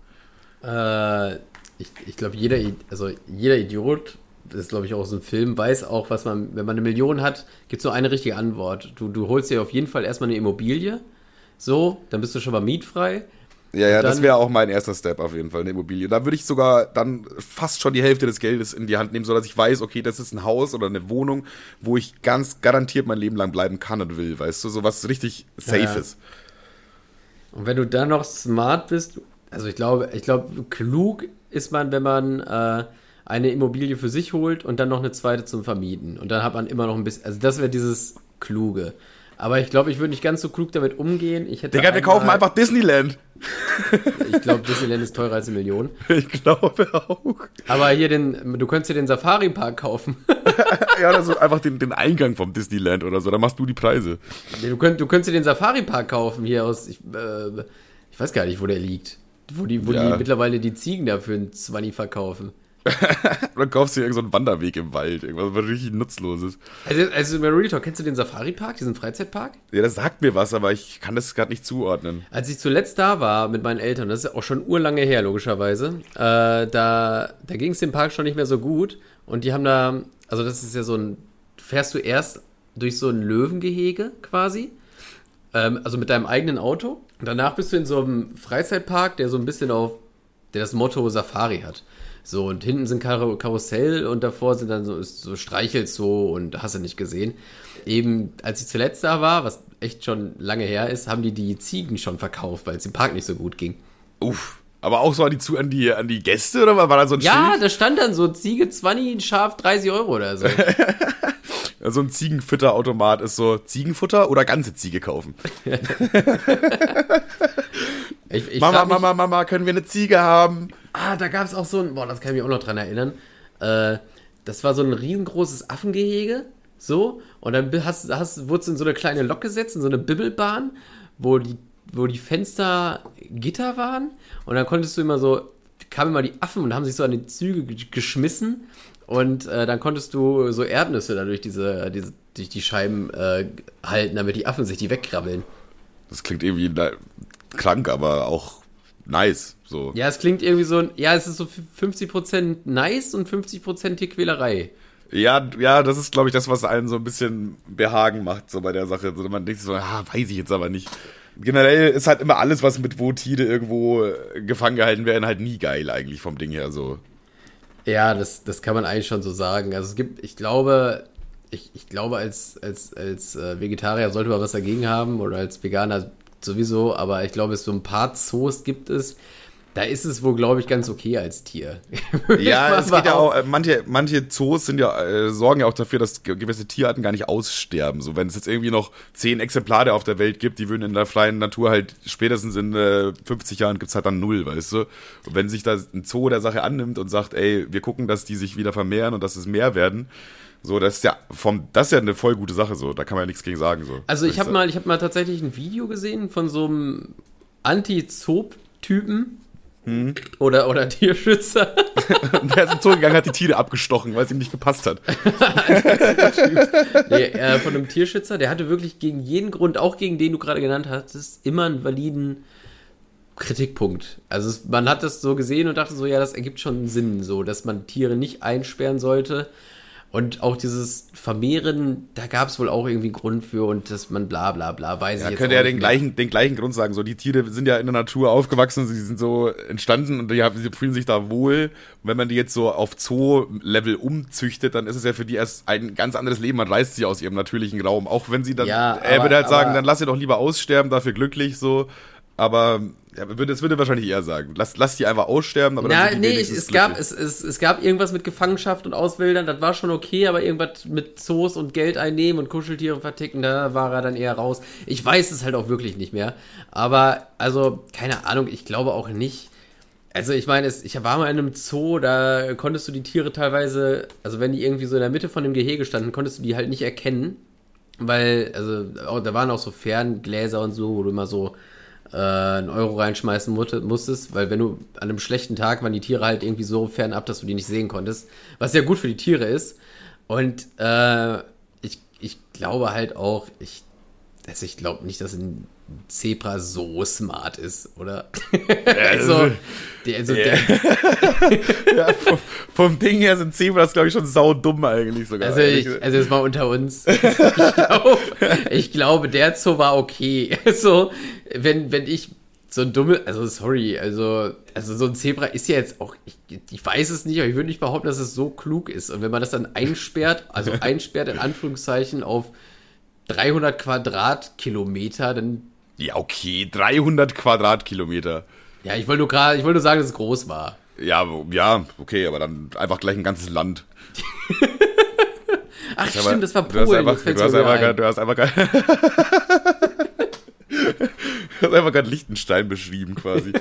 Ich glaube, jeder Idiot, das ist, glaube ich, auch so ein Film, weiß auch, was man, wenn man 1 Million hat, gibt es nur eine richtige Antwort. Du holst dir auf jeden Fall erstmal eine Immobilie. So, dann bist du schon mal mietfrei. Ja, das wäre auch mein erster Step auf jeden Fall, eine Immobilie. Da würde ich sogar dann fast schon die Hälfte des Geldes in die Hand nehmen, sodass ich weiß, okay, das ist ein Haus oder eine Wohnung, wo ich ganz garantiert mein Leben lang bleiben kann und will, weißt du, so was richtig safe ist. Und wenn du dann noch smart bist, also ich glaube, klug ist man, wenn man eine Immobilie für sich holt und dann noch eine zweite zum Vermieten. Und dann hat man immer noch ein bisschen, also das wäre dieses Kluge. Aber ich glaube, ich würde nicht ganz so klug damit umgehen. Digga, wir kaufen einfach Disneyland. Ich glaube, Disneyland ist teurer als 1 Million. Ich glaube auch. Aber hier du könntest dir den Safari-Park kaufen. Ja, oder so einfach den Eingang vom Disneyland oder so, dann machst du die Preise. Du könntest dir den Safari-Park kaufen, hier aus, ich weiß gar nicht, wo der liegt. Wo die mittlerweile die Ziegen dafür ein 20 verkaufen. Oder kaufst du dir irgendeinen so Wanderweg im Wald, irgendwas was richtig Nutzloses. Also Real Talk, kennst du den Safari-Park, diesen Freizeitpark? Ja, das sagt mir was, aber ich kann das gerade nicht zuordnen. Als ich zuletzt da war mit meinen Eltern, das ist auch schon urlange her, logischerweise, da ging es dem Park schon nicht mehr so gut. Und die haben da, also das ist ja fährst du erst durch so ein Löwengehege quasi, also mit deinem eigenen Auto. Und danach bist du in so einem Freizeitpark, der so ein bisschen der das Motto Safari hat. So, und hinten sind Karussell und davor sind dann so Streichelzoo und hast du nicht gesehen. Eben, als ich zuletzt da war, was echt schon lange her ist, haben die Ziegen schon verkauft, weil es im Park nicht so gut ging. Uff, aber auch so an die Gäste, oder war da so ein Schild? Ja, da stand dann so Ziege 20, Schaf 30 Euro oder so. So ein Ziegenfütterautomat ist so Ziegenfutter oder ganze Ziege kaufen. Mama, können wir eine Ziege haben? Da gab es auch das kann ich mich auch noch dran erinnern. Das war so ein riesengroßes Affengehege, so, und dann wurdest du in so eine kleine Lok gesetzt, in so eine Bibbelbahn, wo die Fenster Gitter waren, und dann kamen immer die Affen und haben sich so an die Züge geschmissen, und dann konntest du so Erdnüsse da durch die Scheiben halten, damit die Affen sich die wegkrabbeln. Das klingt irgendwie krank, aber auch nice. So. Ja, es klingt irgendwie so, es ist so 50% nice und 50% Tierquälerei. Ja, das ist, glaube ich, das, was einen so ein bisschen Behagen macht, so bei der Sache. So, man denkt so, weiß ich jetzt aber nicht. Generell ist halt immer alles, was wo Tiere irgendwo gefangen gehalten werden, halt nie geil eigentlich vom Ding her, so. Ja, das kann man eigentlich schon so sagen. Also ich glaube, als Vegetarier sollte man was dagegen haben, oder als Veganer sowieso, aber ich glaube, so ein paar Zoos gibt es, da ist es wohl, glaube ich, ganz okay als Tier. Ja, es geht ja auch, manche Zoos sorgen ja auch dafür, dass gewisse Tierarten gar nicht aussterben. So, wenn es jetzt irgendwie noch 10 Exemplare auf der Welt gibt, die würden in der freien Natur halt spätestens in 50 Jahren gibt's halt dann 0, weißt du? Und wenn sich da ein Zoo der Sache annimmt und sagt, ey, wir gucken, dass die sich wieder vermehren und dass es mehr werden, so, das ist ja eine voll gute Sache, so, da kann man ja nichts gegen sagen, so. Also ich habe mal tatsächlich ein Video gesehen von so einem Anti-Zoop-Typen, oder Tierschützer. Der ist im Zoo gegangen, hat die Tiere abgestochen, weil es ihm nicht gepasst hat. Von einem Tierschützer, der hatte wirklich gegen jeden Grund, auch gegen den du gerade genannt hattest, immer einen validen Kritikpunkt. Also man hat das so gesehen und dachte so, ja, das ergibt schon Sinn, so, dass man Tiere nicht einsperren sollte. Und auch dieses Vermehren, da gab es wohl auch irgendwie einen Grund für und dass man bla bla bla, weiß ich jetzt könnte auch ja nicht den gleichen Grund sagen. So, die Tiere sind ja in der Natur aufgewachsen, sie sind so entstanden und sie fühlen sich da wohl. Und wenn man die jetzt so auf Zoo-Level umzüchtet, dann ist es ja für die erst ein ganz anderes Leben. Man reißt sie aus ihrem natürlichen Raum. Auch wenn sie dann, er würde halt sagen, dann lass sie doch lieber aussterben, dafür glücklich, so. Aber das würde wahrscheinlich eher sagen. Lass die einfach aussterben, aber dann sind die es gab irgendwas mit Gefangenschaft und Auswildern, das war schon okay, aber irgendwas mit Zoos und Geld einnehmen und Kuscheltiere verticken, da war er dann eher raus. Ich weiß es halt auch wirklich nicht mehr. Aber, also, keine Ahnung, ich glaube auch nicht. Also, ich meine, ich war mal in einem Zoo, da konntest du die Tiere teilweise, also wenn die irgendwie so in der Mitte von dem Gehege standen, konntest du die halt nicht erkennen. Weil, also, da waren auch so Ferngläser und so, wo du immer so einen Euro reinschmeißen musstest, weil wenn du an einem schlechten Tag waren die Tiere halt irgendwie so fernab, dass du die nicht sehen konntest, was ja gut für die Tiere ist. Und ich glaube halt auch, ich glaube nicht, dass ein Zebra so smart ist, oder? Vom Ding her sind Zebras, glaube ich, schon saudumm eigentlich sogar. Also es war unter uns. Ich glaube, der Zoo war okay. So, wenn ich so ein sorry, also so ein Zebra ist ja jetzt auch, ich weiß es nicht, aber ich würde nicht behaupten, dass es so klug ist. Und wenn man das dann einsperrt in Anführungszeichen auf 300 Quadratkilometer, dann... Ja, okay, 300 Quadratkilometer. Ja, ich wollte nur sagen, dass es groß war. Ja, okay, aber dann einfach gleich ein ganzes Land. Ach, stimmt, das war Polen. Du hast einfach gerade Liechtenstein beschrieben, quasi.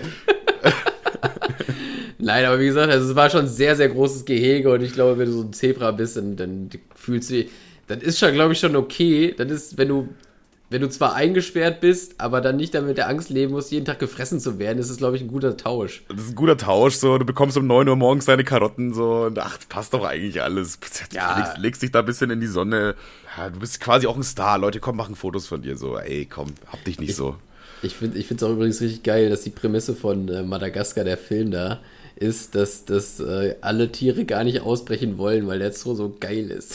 Nein, aber wie gesagt, also es war schon ein sehr, sehr großes Gehege und ich glaube, wenn du so ein Zebra bist, dann fühlst du dich, dann ist schon, glaube ich, schon okay. Dann ist, wenn du zwar eingesperrt bist, aber dann nicht damit der Angst leben musst, jeden Tag gefressen zu werden, ist es, glaube ich, ein guter Tausch. Das ist ein guter Tausch, so, du bekommst um 9 Uhr morgens deine Karotten, so, und ach, passt doch eigentlich alles. Ja. Legst dich da ein bisschen in die Sonne. Ja, du bist quasi auch ein Star. Leute, komm, machen Fotos von dir, so, ey, komm, hab dich nicht so. Ich finde es auch übrigens richtig geil, dass die Prämisse von Madagaskar, der Film da, ist, dass alle Tiere gar nicht ausbrechen wollen, weil der Zoo so geil ist.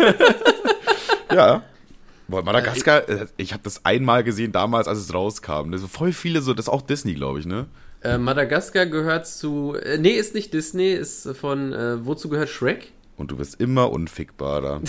Ja. Boah, Madagaskar, ich habe das einmal gesehen, damals, als es rauskam. Das sind voll viele so, das ist auch Disney, glaube ich, ne? Madagaskar gehört zu, nee, ist nicht Disney, ist von, wozu gehört Shrek? Und du wirst immer unfickbarer.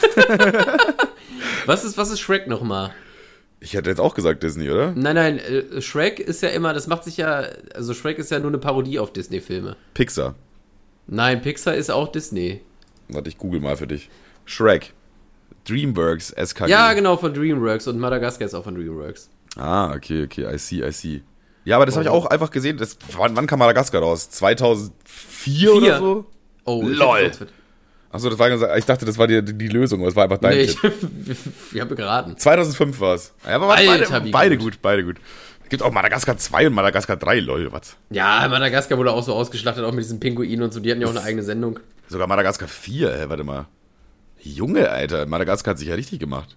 Was ist Shrek nochmal? Ich hätte jetzt auch gesagt Disney, oder? Nein, Shrek ist ja immer, also Shrek ist ja nur eine Parodie auf Disney-Filme. Pixar. Nein, Pixar ist auch Disney. Warte, ich google mal für dich. Shrek. DreamWorks SKG. Ja, genau, von DreamWorks und Madagaskar ist auch von DreamWorks. Ah, okay, I see. Ja, aber das habe ich auch einfach gesehen. Wann kam Madagaskar raus? 2004 oder so? Oh, LOL. Achso, ich dachte, das war die Lösung, aber es war einfach dein Tipp. Ich habe geraten. 2005 war es. Ja, aber Alter, beide gut. Es gibt auch Madagaskar 2 und Madagaskar 3, lol, was? Ja, Madagaskar wurde auch so ausgeschlachtet, auch mit diesen Pinguinen und so, die hatten ja auch eine eigene Sendung. Sogar Madagaskar 4, warte mal. Junge, Alter, Madagaskar hat sich ja richtig gemacht.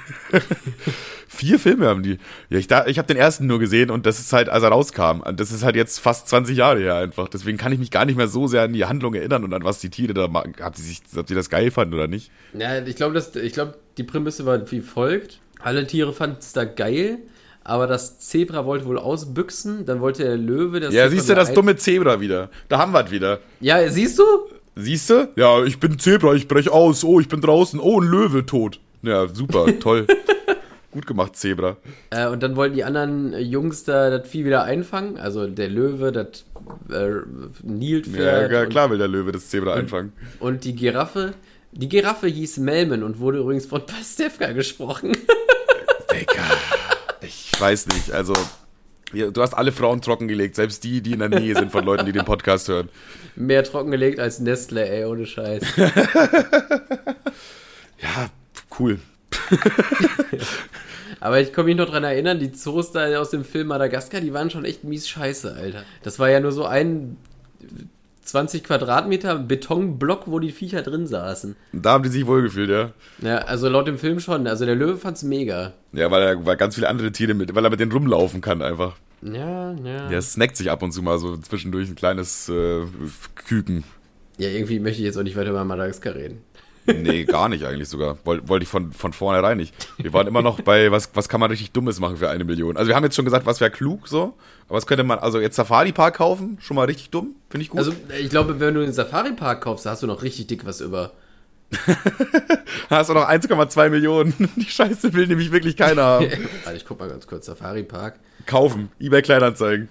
4 Filme haben die. Ja, ich habe den ersten nur gesehen und das ist halt, als er rauskam. Und das ist halt jetzt fast 20 Jahre her einfach. Deswegen kann ich mich gar nicht mehr so sehr an die Handlung erinnern und an was die Tiere da machen. Ob die das geil fanden oder nicht? Ja, ich glaube, die Prämisse war wie folgt. Alle Tiere fanden es da geil, aber das Zebra wollte wohl ausbüchsen. Dann wollte der Löwe... Ja, siehst du, das dumme Zebra wieder. Da haben wir es wieder. Ja, siehst du? Siehst du? Ja, ich bin Zebra, ich brech aus. Oh, ich bin draußen. Oh, ein Löwe tot. Ja, super, toll. Gut gemacht, Zebra. Und dann wollten die anderen Jungs da das Vieh wieder einfangen. Also der Löwe, das Nilpferd. Ja, klar will der Löwe das Zebra einfangen. Und die Giraffe. Die Giraffe hieß Melman und wurde übrigens von Pastewka gesprochen. Digga. Ich weiß nicht, also... Du hast alle Frauen trockengelegt, selbst die in der Nähe sind von Leuten, die den Podcast hören. Mehr trockengelegt als Nestle, ey, ohne Scheiß. Ja, cool. Aber ich kann mich noch dran erinnern, die Zoos da aus dem Film Madagaskar, die waren schon echt mies scheiße, Alter. Das war ja nur so ein 20 Quadratmeter Betonblock, wo die Viecher drin saßen. Da haben die sich wohlgefühlt, ja. Ja, also laut dem Film schon. Also der Löwe fand's mega. Ja, weil ganz viele andere Tiere weil er mit denen rumlaufen kann einfach. Ja. Der snackt sich ab und zu mal so zwischendurch ein kleines Küken. Ja, irgendwie möchte ich jetzt auch nicht weiter über Madagaskar reden. Nee, gar nicht eigentlich sogar. Wollte ich von vornherein nicht. Wir waren immer noch bei, was kann man richtig Dummes machen für 1 Million? Also wir haben jetzt schon gesagt, was wäre klug so. Aber was könnte man, also jetzt Safari-Park kaufen? Schon mal richtig dumm? Finde ich gut. Also ich glaube, wenn du den Safari-Park kaufst, da hast du noch richtig dick was über. Hast du noch 1,2 Millionen. Die Scheiße will nämlich wirklich keiner haben. Warte, ich guck mal ganz kurz. Safari-Park. Kaufen. eBay Kleinanzeigen.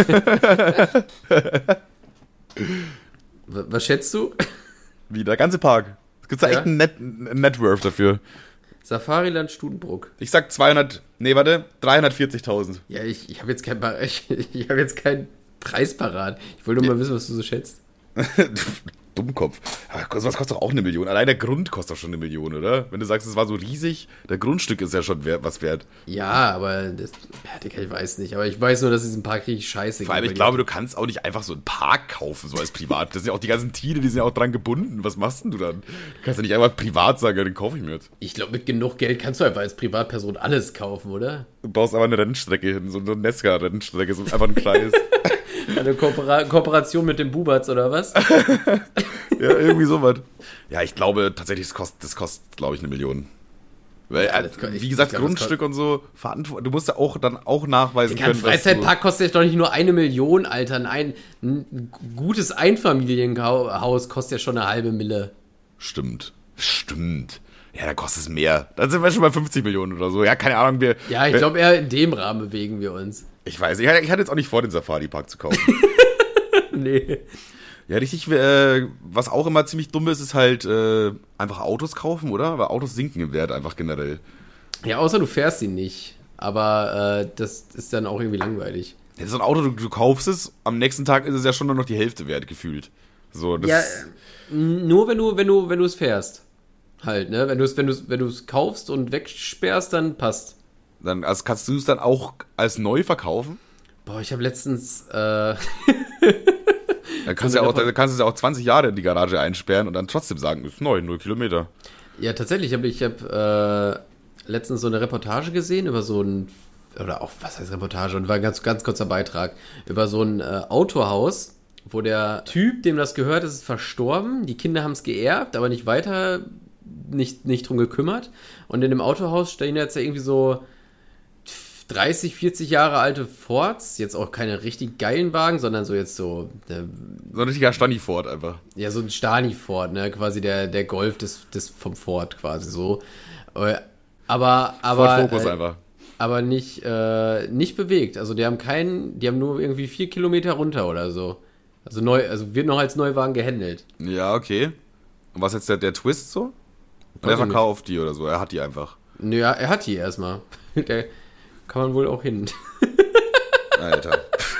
Was schätzt du? Wie, der ganze Park. Es gibt da echt ein Networth dafür. Safariland Studenbruck. Ich sag 340.000. Ja, ich habe jetzt keinen Preis parat. Ich wollte nur mal wissen, was du so schätzt. Dummkopf. Aber sowas kostet doch auch 1 Million. Allein der Grund kostet doch schon 1 Million, oder? Wenn du sagst, es war so riesig, der Grundstück ist ja schon was wert. Ja, aber ich weiß nicht. Aber ich weiß nur, dass es im Park richtig scheiße geht. Vor allem, ich glaube, du kannst auch nicht einfach so einen Park kaufen, so als Privat. Das sind ja auch die ganzen Tiere, die sind ja auch dran gebunden. Was machst denn du dann? Du kannst ja nicht einfach privat sagen, ja, den kaufe ich mir jetzt. Ich glaube, mit genug Geld kannst du einfach als Privatperson alles kaufen, oder? Du baust aber eine Rennstrecke hin, so eine Nesca-Rennstrecke, so einfach ein Kreis. Eine Kooperation mit dem Bubatz, oder was? Ja, irgendwie sowas. Ja, ich glaube tatsächlich, das kostet, glaube ich, 1 Million. Weil, wie gesagt, Grundstück und so, du musst ja dann auch nachweisen können, ein Freizeitpark kostet ja doch nicht nur 1 Million, Alter. Ein gutes Einfamilienhaus kostet ja schon 1/2 Mille. Stimmt. Ja, da kostet es mehr. Dann sind wir schon bei 50 Millionen oder so. Ja, keine Ahnung. Ich glaube, eher in dem Rahmen bewegen wir uns. Ich weiß, ich hatte jetzt auch nicht vor, den Safari-Park zu kaufen. Nee. Ja, richtig, was auch immer ziemlich dumm ist halt einfach Autos kaufen, oder? Weil Autos sinken im Wert einfach generell. Ja, außer du fährst sie nicht. Aber das ist dann auch irgendwie langweilig. Ja, so ein Auto, du kaufst es, am nächsten Tag ist es ja schon nur noch die Hälfte wert, gefühlt. So, das ja, nur wenn du es fährst. Halt, ne? Wenn du es kaufst und wegsperrst, dann passt. Dann, also kannst du es dann auch als neu verkaufen? Boah, ich habe letztens Dann kannst du es ja auch 20 Jahre in die Garage einsperren und dann trotzdem sagen, ist neu, 0 Kilometer. Ja, tatsächlich, ich habe letztens so eine Reportage gesehen über so ein, oder auch, was heißt Reportage, und war ein ganz kurzer Beitrag, über so ein Autohaus, wo der Typ, dem das gehört, ist verstorben, die Kinder haben es geerbt, aber nicht weiter, nicht drum gekümmert, und in dem Autohaus stehen jetzt ja irgendwie so 30, 40 Jahre alte Fords, jetzt auch keine richtig geilen Wagen, sondern so jetzt so... so ein richtiger Stani-Ford einfach. Ja, so ein Stani-Ford, ne, quasi der Golf vom Ford quasi so. Aber Ford Focus einfach. Aber nicht bewegt. Also die haben nur irgendwie 4 Kilometer runter oder so. Also wird noch als Neuwagen gehandelt. Ja, okay. Und was ist jetzt der Twist so? Und er verkauft die oder so, er hat die einfach. Naja, er hat die erstmal. Der kann man wohl auch hin. Alter.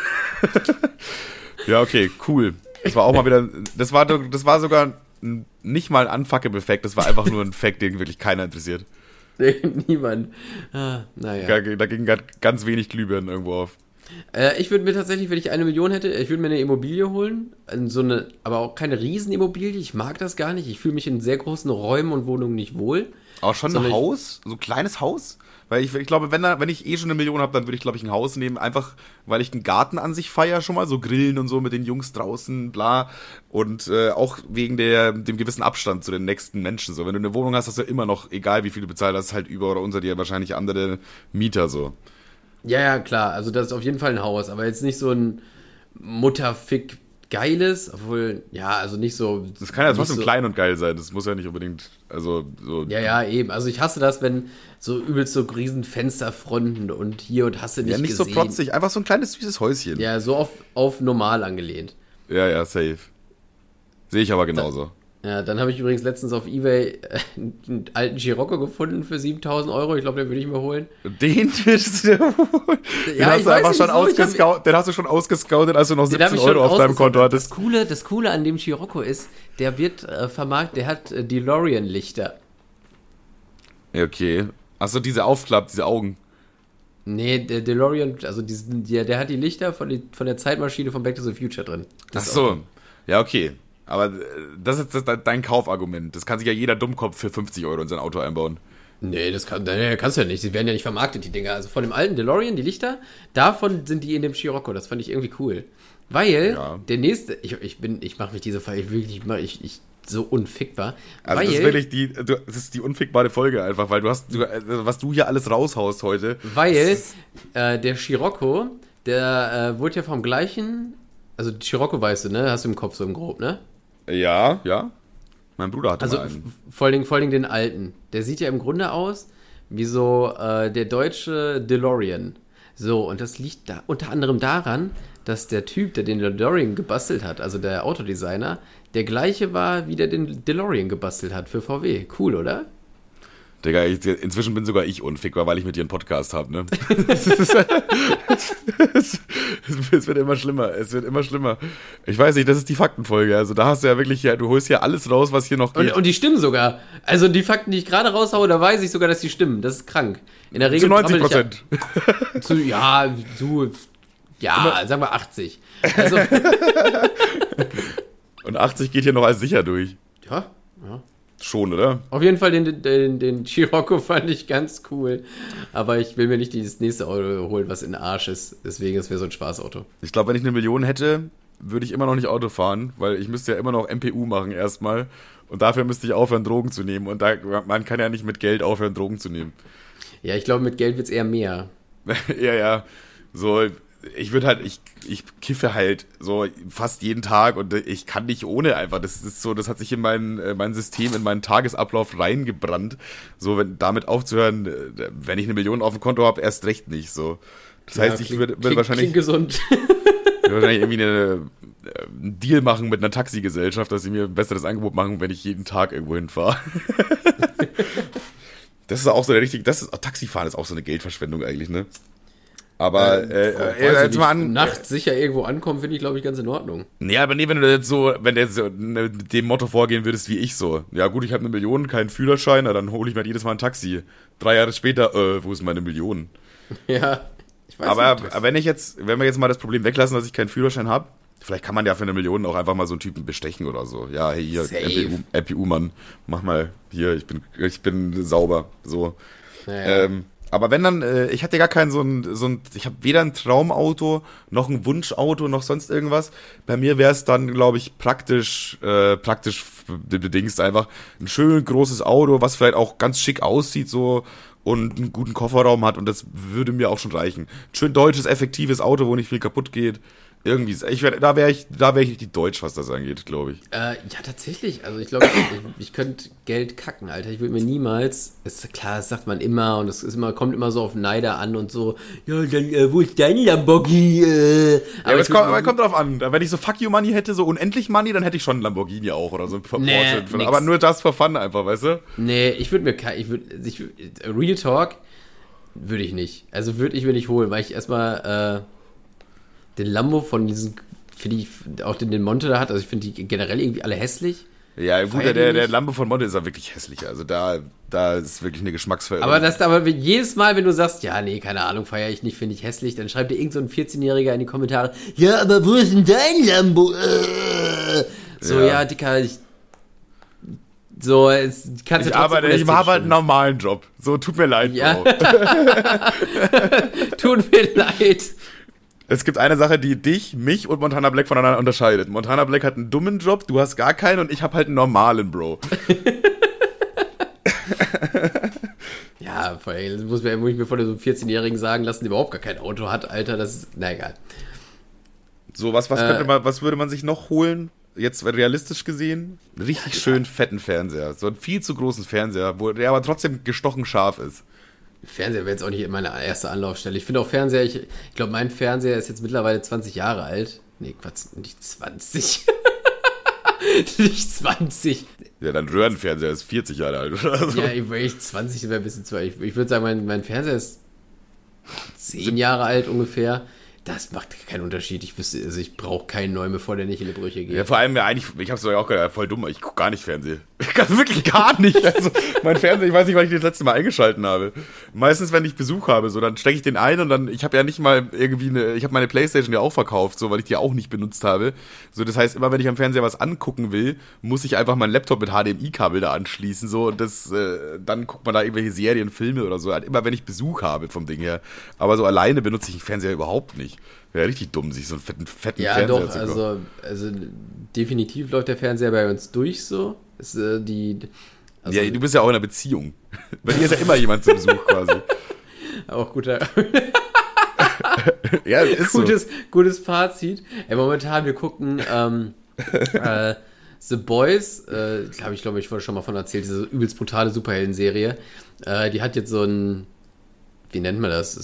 Ja, okay, cool. Das war auch mal wieder, das war sogar nicht mal ein Unfuckable-Fact, das war einfach nur ein Fact, den wirklich keiner interessiert. Nee, niemand. Naja. Da ging ganz wenig Glühbirnen irgendwo auf. Ich würde mir tatsächlich, wenn ich 1 Million hätte, ich würde mir eine Immobilie holen. Aber auch keine Riesenimmobilie. Ich mag das gar nicht. Ich fühle mich in sehr großen Räumen und Wohnungen nicht wohl. Auch schon ein Haus? So ein kleines Haus? Weil ich glaube, wenn ich schon 1 Million habe, dann würde ich, glaube ich, ein Haus nehmen. Einfach, weil ich den Garten an sich feiere schon mal. So grillen und so mit den Jungs draußen, bla. Und auch wegen dem gewissen Abstand zu den nächsten Menschen. So, wenn du eine Wohnung hast, hast du ja immer noch, egal wie viel du bezahlst, hast halt über oder unter dir wahrscheinlich andere Mieter so. Ja, klar. Also das ist auf jeden Fall ein Haus. Aber jetzt nicht so ein Mutterfick geiles, obwohl, ja, also nicht so... Das kann ja trotzdem so klein und geil sein, das muss ja nicht unbedingt, also so... Ja, eben, also ich hasse das, wenn so übelst so riesen Fensterfronten und hier und hast du nicht gesehen. Ja, nicht so protzig, einfach so ein kleines süßes Häuschen. Ja, so auf normal angelehnt. Ja, safe. Sehe ich aber genauso. Dann habe ich übrigens letztens auf eBay einen alten Scirocco gefunden für 7.000 €. Ich glaube, den würde ich mir holen. Den würdest du dir holen? Den hast du einfach schon ausgescoutet, den hast du schon ausgescoutet, als du noch 17 € auf deinem Konto hattest. Das Coole an dem Scirocco ist, der wird vermarktet, der hat DeLorean-Lichter. Okay. Achso, diese Aufklapp, diese Augen. Nee, der DeLorean, also der hat die Lichter von der Zeitmaschine von Back to the Future drin. Achso, ja, okay. Aber das ist dein Kaufargument. Das kann sich ja jeder Dummkopf für 50 € in sein Auto einbauen. Nee, kannst du ja nicht. Sie werden ja nicht vermarktet, die Dinger. Also von dem alten DeLorean, die Lichter, davon sind die in dem Scirocco. Das fand ich irgendwie cool. Weil der nächste, ich mache mich diese Fall, ich so unfickbar. Also das ist wirklich das ist die unfickbare Folge einfach, weil was du hier alles raushaust heute. Weil der Scirocco, der wurde ja vom gleichen, also Scirocco weißt du, ne? Hast du im Kopf so im Grob, ne? Ja. Mein Bruder hatte mal einen. Vor allen Dingen den alten. Der sieht ja im Grunde aus wie so der deutsche DeLorean. So, und das liegt da unter anderem daran, dass der Typ, der den DeLorean gebastelt hat, also der Autodesigner, der gleiche war, wie der den DeLorean gebastelt hat für VW. Cool, oder? Digga, inzwischen bin sogar ich unfickbar, weil ich mit dir einen Podcast habe, ne? Es wird immer schlimmer. Ich weiß nicht, das ist die Faktenfolge. Also da hast du ja wirklich, du holst ja alles raus, was hier noch geht. Und die stimmen sogar. Also die Fakten, die ich gerade raushaue, da weiß ich sogar, dass die stimmen. Das ist krank. In der Regel zu 90%. Sagen wir 80. Also, und 80 geht hier noch als sicher durch. Ja. Schon, oder? Auf jeden Fall den Scirocco fand ich ganz cool. Aber ich will mir nicht dieses nächste Auto holen, was in den Arsch ist. Deswegen, es wäre so ein Spaßauto. Ich glaube, wenn ich 1 Million hätte, würde ich immer noch nicht Auto fahren, weil ich müsste ja immer noch MPU machen erstmal. Und dafür müsste ich aufhören, Drogen zu nehmen. Und man kann ja nicht mit Geld aufhören, Drogen zu nehmen. Ja, ich glaube, mit Geld wird es eher mehr. Ja. So, ich kiffe halt so fast jeden Tag und ich kann nicht ohne einfach. Das ist so, das hat sich in mein System, in meinen Tagesablauf reingebrannt. So, damit aufzuhören, wenn ich 1 Million auf dem Konto habe, erst recht nicht. So. Das heißt, ich würde wahrscheinlich. Klingt gesund. Wahrscheinlich irgendwie einen Deal machen mit einer Taxigesellschaft, dass sie mir ein besseres Angebot machen, wenn ich jeden Tag irgendwo hinfahre. Das ist auch so Taxifahren ist auch so eine Geldverschwendung eigentlich, ne? Aber jetzt mal nachts sicher irgendwo ankommen, finde ich, glaube ich, ganz in Ordnung. Ja, aber nee, wenn du jetzt so mit dem Motto vorgehen würdest wie ich so. Ja gut, ich habe 1 Million, keinen Führerschein, dann hole ich mir jedes Mal ein Taxi. 3 Jahre später, wo ist meine Million? Ja, ich weiß aber nicht. Aber wenn wir jetzt mal das Problem weglassen, dass ich keinen Führerschein habe, vielleicht kann man ja für 1 Million auch einfach mal so einen Typen bestechen oder so. Ja, hey, hier, MPU-Mann, mach mal hier, ich bin sauber, so. Naja. Aber wenn dann, ich hatte gar kein ich habe weder ein Traumauto, noch ein Wunschauto, noch sonst irgendwas. Bei mir wäre es dann, glaube ich, praktisch bedingt einfach ein schön großes Auto, was vielleicht auch ganz schick aussieht so und einen guten Kofferraum hat und das würde mir auch schon reichen. Schön deutsches, effektives Auto, wo nicht viel kaputt geht. Irgendwie, da wäre ich richtig deutsch, was das angeht, glaube ich. Ja, tatsächlich. Also ich glaube, ich könnte Geld kacken, Alter. Ich würde mir niemals, ist klar, das sagt man immer und es kommt immer so auf Neider an und so, ja, dann, wo ist dein Lamborghini? Aber es kommt drauf an. Wenn ich so Fuck You Money hätte, so unendlich Money, dann hätte ich schon einen Lamborghini auch oder so ein Porsche. Aber nur das for fun einfach, weißt du? Nee, Real Talk würde ich nicht. Also würde ich mir nicht holen, weil ich erstmal, den Lambo von diesen, finde ich, auch den Monte da hat, also ich finde die generell irgendwie alle hässlich. Ja, gut, der Lambo von Monte ist ja wirklich hässlich, also da ist wirklich eine Geschmacksverirrung. Aber jedes Mal, wenn du sagst, ja, nee, keine Ahnung, feiere ich nicht, finde ich hässlich, dann schreibt dir irgend so ein 14-Jähriger in die Kommentare, ja, aber wo ist denn dein Lambo? So, ja Dicker, ich habe einen normalen Job. So, tut mir leid, ja. Bro. Tut mir leid. Es gibt eine Sache, die mich und Montana Black voneinander unterscheidet. Montana Black hat einen dummen Job, du hast gar keinen und ich habe halt einen normalen, Bro. Ja, muss ich mir von so einem 14-Jährigen sagen lassen, der überhaupt gar kein Auto hat, Alter, das ist, na egal. So, was würde man sich noch holen? Jetzt realistisch gesehen? Richtig schön fetten Fernseher. So einen viel zu großen Fernseher, der aber trotzdem gestochen scharf ist. Fernseher wäre jetzt auch nicht meine erste Anlaufstelle. Ich finde auch Fernseher, ich glaube, mein Fernseher ist jetzt mittlerweile 20 Jahre alt. Nee, Quatsch, nicht 20. Nicht 20. Ja, dein Röhrenfernseher ist 40 Jahre alt, oder so. Ja, ich 20 wäre ein bisschen zu alt. Ich würde sagen, mein Fernseher ist 10 Jahre alt ungefähr. Das macht keinen Unterschied. Ich brauche keinen neuen, bevor der nicht in die Brüche geht. Ja, vor allem, ich hab's doch auch gedacht, voll dumm, ich gucke gar nicht Fernsehen. Ich kann wirklich gar nicht. Also, mein Fernseher, ich weiß nicht, wann ich den das letzte Mal eingeschalten habe. Meistens, wenn ich Besuch habe, so, dann stecke ich den ein und dann, ich habe ja nicht mal irgendwie ich habe meine Playstation ja auch verkauft, so, weil ich die auch nicht benutzt habe. So, das heißt, immer wenn ich am Fernseher was angucken will, muss ich einfach meinen Laptop mit HDMI-Kabel da anschließen, so, und dann guckt man da irgendwelche Serien, Filme oder so, halt immer wenn ich Besuch habe vom Ding her. Aber so alleine benutze ich den Fernseher überhaupt nicht. ich. Wäre richtig dumm, sich so einen fetten Ja, Fernseher doch, zu kaufen. also definitiv läuft der Fernseher bei uns durch so. Ist, also, Ja, du bist ja auch in einer Beziehung. Bei dir ist ja immer jemand zu Besuch quasi. auch guter, Ja, ist so. gutes Fazit. Ey, momentan, wir gucken The Boys, habe ich glaube ich vorher schon mal von erzählt, diese übelst brutale Superhelden-Serie. Die hat jetzt so ein, wie nennt man das?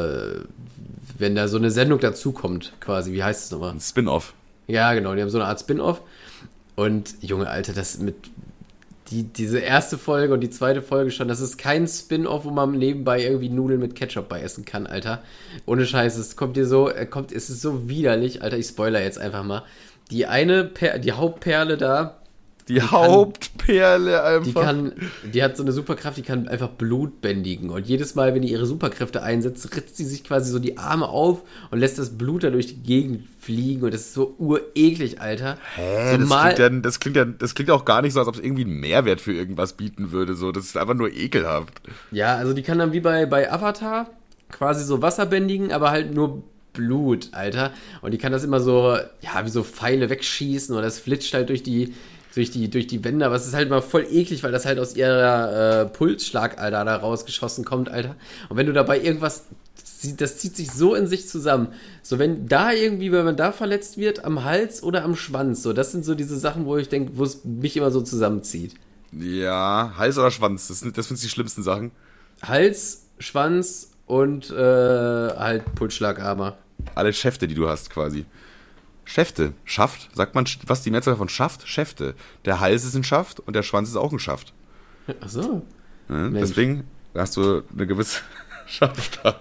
Wenn da so eine Sendung dazukommt, quasi, wie heißt es nochmal? Ein Spin-off. Ja, genau, die haben so eine Art Spin-off. Und, Junge, Alter, das mit diese erste Folge und die zweite Folge schon, das ist kein Spin-off, wo man nebenbei irgendwie Nudeln mit Ketchup bei essen kann, Alter. Ohne Scheiß, es ist so widerlich, Alter, ich spoiler jetzt einfach mal. Die Hauptperle da, Die Hauptperle einfach. die hat so eine Superkraft, die kann einfach Blut bändigen. Und jedes Mal, wenn die ihre Superkräfte einsetzt, ritzt sie sich quasi so die Arme auf und lässt das Blut da durch die Gegend fliegen. Und das ist so ureklig, Alter. Hä? Das klingt auch gar nicht so, als ob es irgendwie einen Mehrwert für irgendwas bieten würde. So, das ist einfach nur ekelhaft. Ja, also die kann dann wie bei Avatar quasi so Wasser bändigen, aber halt nur Blut, Alter. Und die kann das immer so, ja, wie so Pfeile wegschießen und das flitscht halt durch die Wände, aber es ist halt mal voll eklig, weil das halt aus ihrer Pulsschlagader da rausgeschossen kommt, Alter. Und wenn du dabei irgendwas, das zieht sich so in sich zusammen. So, wenn man da verletzt wird, am Hals oder am Schwanz, so, das sind so diese Sachen, wo ich denke, wo es mich immer so zusammenzieht. Ja, Hals oder Schwanz, das sind die schlimmsten Sachen. Hals, Schwanz und halt Pulsschlagader. Alle Schäfte, die du hast quasi. Schäfte, Schaft, sagt man, was die Mehrzahl von Schaft? Schäfte. Der Hals ist ein Schaft und der Schwanz ist auch ein Schaft. Ach so. Ja, deswegen hast du eine gewisse Schaftstadt.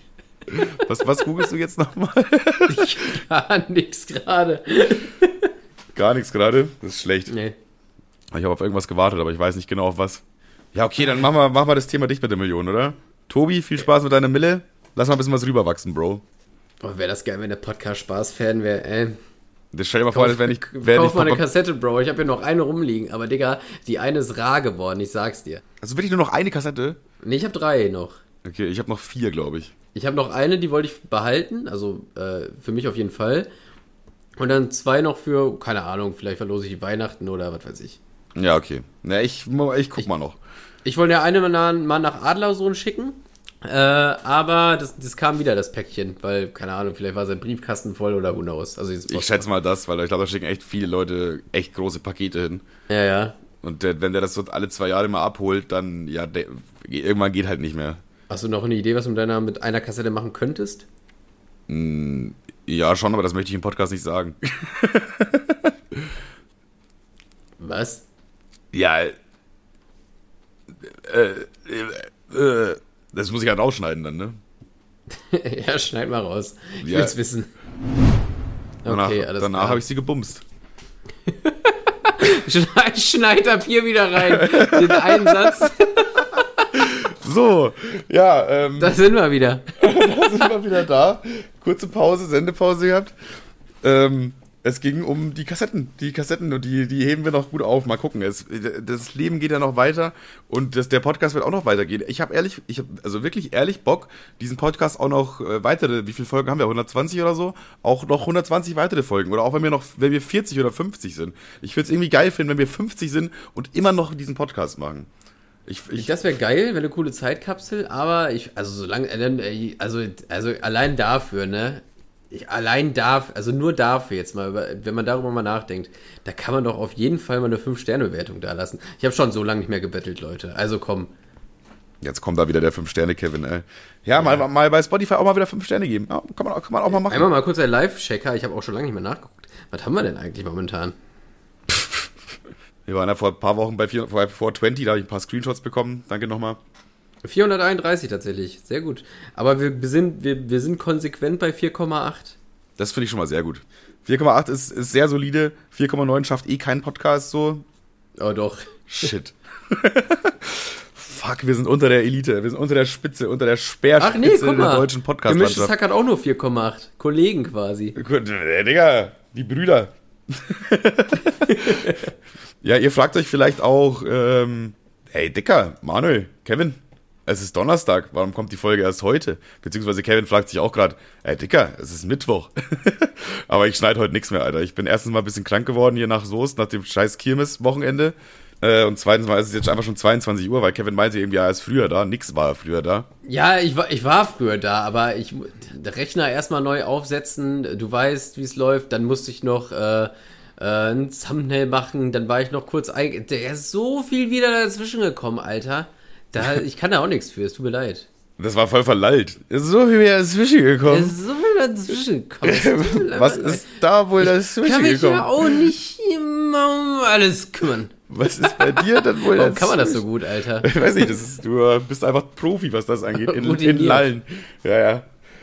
Was googelst du jetzt nochmal? Gar nichts gerade. Gar nichts gerade? Das ist schlecht. Nee. Ich habe auf irgendwas gewartet, aber ich weiß nicht genau auf was. Ja, okay, dann machen wir das Thema dicht mit der Million, oder? Tobi, viel Spaß mit deiner Mille. Lass mal ein bisschen was rüberwachsen, Bro. Boah, wäre das geil, wenn der Podcast-Spaß-Fan wäre, ey. Das stell dir mal vor, das wäre nicht... Kauf mal eine Kassette, Bro. Ich habe hier noch eine rumliegen. Aber, Digga, die eine ist rar geworden, ich sag's dir. Also wirklich nur noch eine Kassette? Nee, ich habe 3 noch. Okay, ich habe noch 4, glaube ich. Ich habe noch eine, die wollte ich behalten. Also, für mich auf jeden Fall. Und dann 2 noch für, keine Ahnung, vielleicht verlose ich die Weihnachten oder was weiß ich. Ja, okay. Na, ich guck mal noch. Ich wollte ja eine mal nach Adlersohn schicken. Aber das kam wieder, das Päckchen, weil, keine Ahnung, vielleicht war sein Briefkasten voll oder who knows. Also ich schätze mal das, weil ich glaube, da schicken echt viele Leute echt große Pakete hin. Ja, ja. Und wenn der das so alle 2 Jahre mal abholt, dann, ja, irgendwann geht halt nicht mehr. Hast du noch eine Idee, was du mit einer Kassette machen könntest? Ja, schon, aber das möchte ich im Podcast nicht sagen. Was? Ja, das muss ich halt rausschneiden dann, ne? Ja, schneid mal raus. Ich Ja. will's wissen. Okay, alles danach klar. habe ich sie gebumst. Schneid ab hier wieder rein. Den einen Satz. So, ja, Da sind wir wieder. da sind wir wieder da. Kurze Pause, Sendepause gehabt. Es ging um die Kassetten. Die Kassetten, und die heben wir noch gut auf. Mal gucken. Das Leben geht ja noch weiter und der Podcast wird auch noch weitergehen. Ich habe also wirklich ehrlich Bock, diesen Podcast auch noch weitere, wie viele Folgen haben wir? 120 oder so? Auch noch 120 weitere Folgen. Oder auch wenn wir 40 oder 50 sind. Ich würde es irgendwie geil finden, wenn wir 50 sind und immer noch diesen Podcast machen. Das wäre geil, wäre eine coole Zeitkapsel, aber allein dafür, ne? Nur dafür jetzt mal, wenn man darüber mal nachdenkt, da kann man doch auf jeden Fall mal eine 5-Sterne-Bewertung da lassen. Ich habe schon so lange nicht mehr gebettelt, Leute. Also komm. Jetzt kommt da wieder der 5-Sterne-Kevin, ey. Ja, mal bei Spotify auch mal wieder 5 Sterne geben. Ja, kann man auch mal machen. Einmal mal kurz ein Live-Checker. Ich habe auch schon lange nicht mehr nachgeguckt. Was haben wir denn eigentlich momentan? Wir waren ja vor ein paar Wochen bei 420, da habe ich ein paar Screenshots bekommen. Danke nochmal. 431 tatsächlich, sehr gut. Aber wir sind konsequent bei 4,8. Das finde ich schon mal sehr gut. 4,8 ist sehr solide. 4,9 schafft keinen Podcast so. Oh doch. Shit. Fuck, wir sind unter der Elite. Wir sind unter der Spitze, unter der Speerspitze der deutschen Podcast-Landschaft. Gemischtes Hack hat auch nur 4,8. Kollegen quasi. Gut, Digga, die Brüder. Ja, ihr fragt euch vielleicht auch, hey Dicker, Manuel, Kevin, es ist Donnerstag, warum kommt die Folge erst heute? Beziehungsweise Kevin fragt sich auch gerade, ey Dicker, es ist Mittwoch. Aber ich schneide heute nichts mehr, Alter. Ich bin erstens mal ein bisschen krank geworden hier nach Soest, nach dem scheiß Kirmes-Wochenende. Und zweitens mal ist es jetzt einfach schon 22 Uhr, weil Kevin meinte irgendwie, er ist früher da. Nix war er früher da. Ja, ich war früher da, aber der Rechner erstmal neu aufsetzen, du weißt, wie es läuft, dann musste ich noch ein Thumbnail machen, dann war ich noch kurz da ist so viel wieder dazwischen gekommen, Alter. Ich kann da auch nichts für, es tut mir leid. Das war voll verlallt. Ist so viel wieder dazwischen gekommen. Es ist so viel dazwischen gekommen. Was ist da wohl dazwischen gekommen? Ich kann mich ja auch nicht immer um alles kümmern. Was ist bei dir dann wohl Warum kann man das so gut, Alter? Ich weiß nicht, du bist einfach Profi, was das angeht, in Lallen. Ja.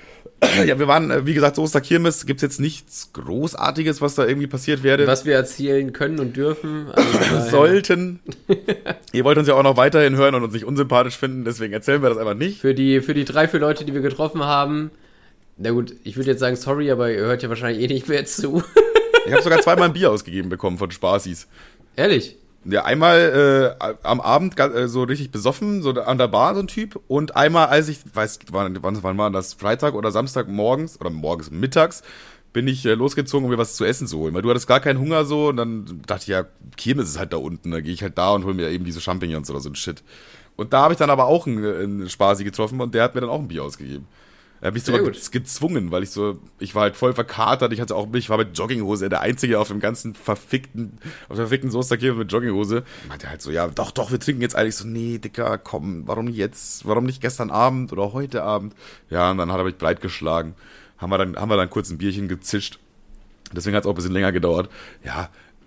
Ja, wir waren, wie gesagt, Soester Kirmes, gibt's jetzt nichts Großartiges, was da irgendwie passiert wäre. Was wir erzählen können und dürfen. Sollten. Ihr wollt uns ja auch noch weiterhin hören und uns nicht unsympathisch finden, deswegen erzählen wir das einfach nicht. Für die 3-4 Leute, die wir getroffen haben, na gut, ich würde jetzt sagen sorry, aber ihr hört ja wahrscheinlich eh nicht mehr zu. Ich habe sogar 2-mal ein Bier ausgegeben bekommen von Spaßis. Ehrlich? Ja, einmal am Abend so richtig besoffen, so an der Bar so ein Typ. Und einmal, als ich, wann war das, Freitag oder Samstag morgens, oder morgens mittags, bin ich losgezogen, um mir was zu essen zu holen. Weil du hattest gar keinen Hunger so und dann dachte ich, ja, Kirmes ist halt da unten, da gehe ich halt da und hol mir eben diese Champignons oder so ein Shit. Und da habe ich dann aber auch einen Spaßi getroffen und der hat mir dann auch ein Bier ausgegeben. Er hat mich sogar gezwungen, weil ich war halt voll verkatert, ich war mit Jogginghose, der Einzige auf der verfickten Soester Kirmes mit Jogginghose. Meinte halt so, ja, doch, wir trinken jetzt eigentlich so, nee, Dicker, komm, warum nicht jetzt, warum nicht gestern Abend oder heute Abend? Ja, und dann hat er mich breit geschlagen, haben wir dann kurz ein Bierchen gezischt, deswegen hat es auch ein bisschen länger gedauert. Ja,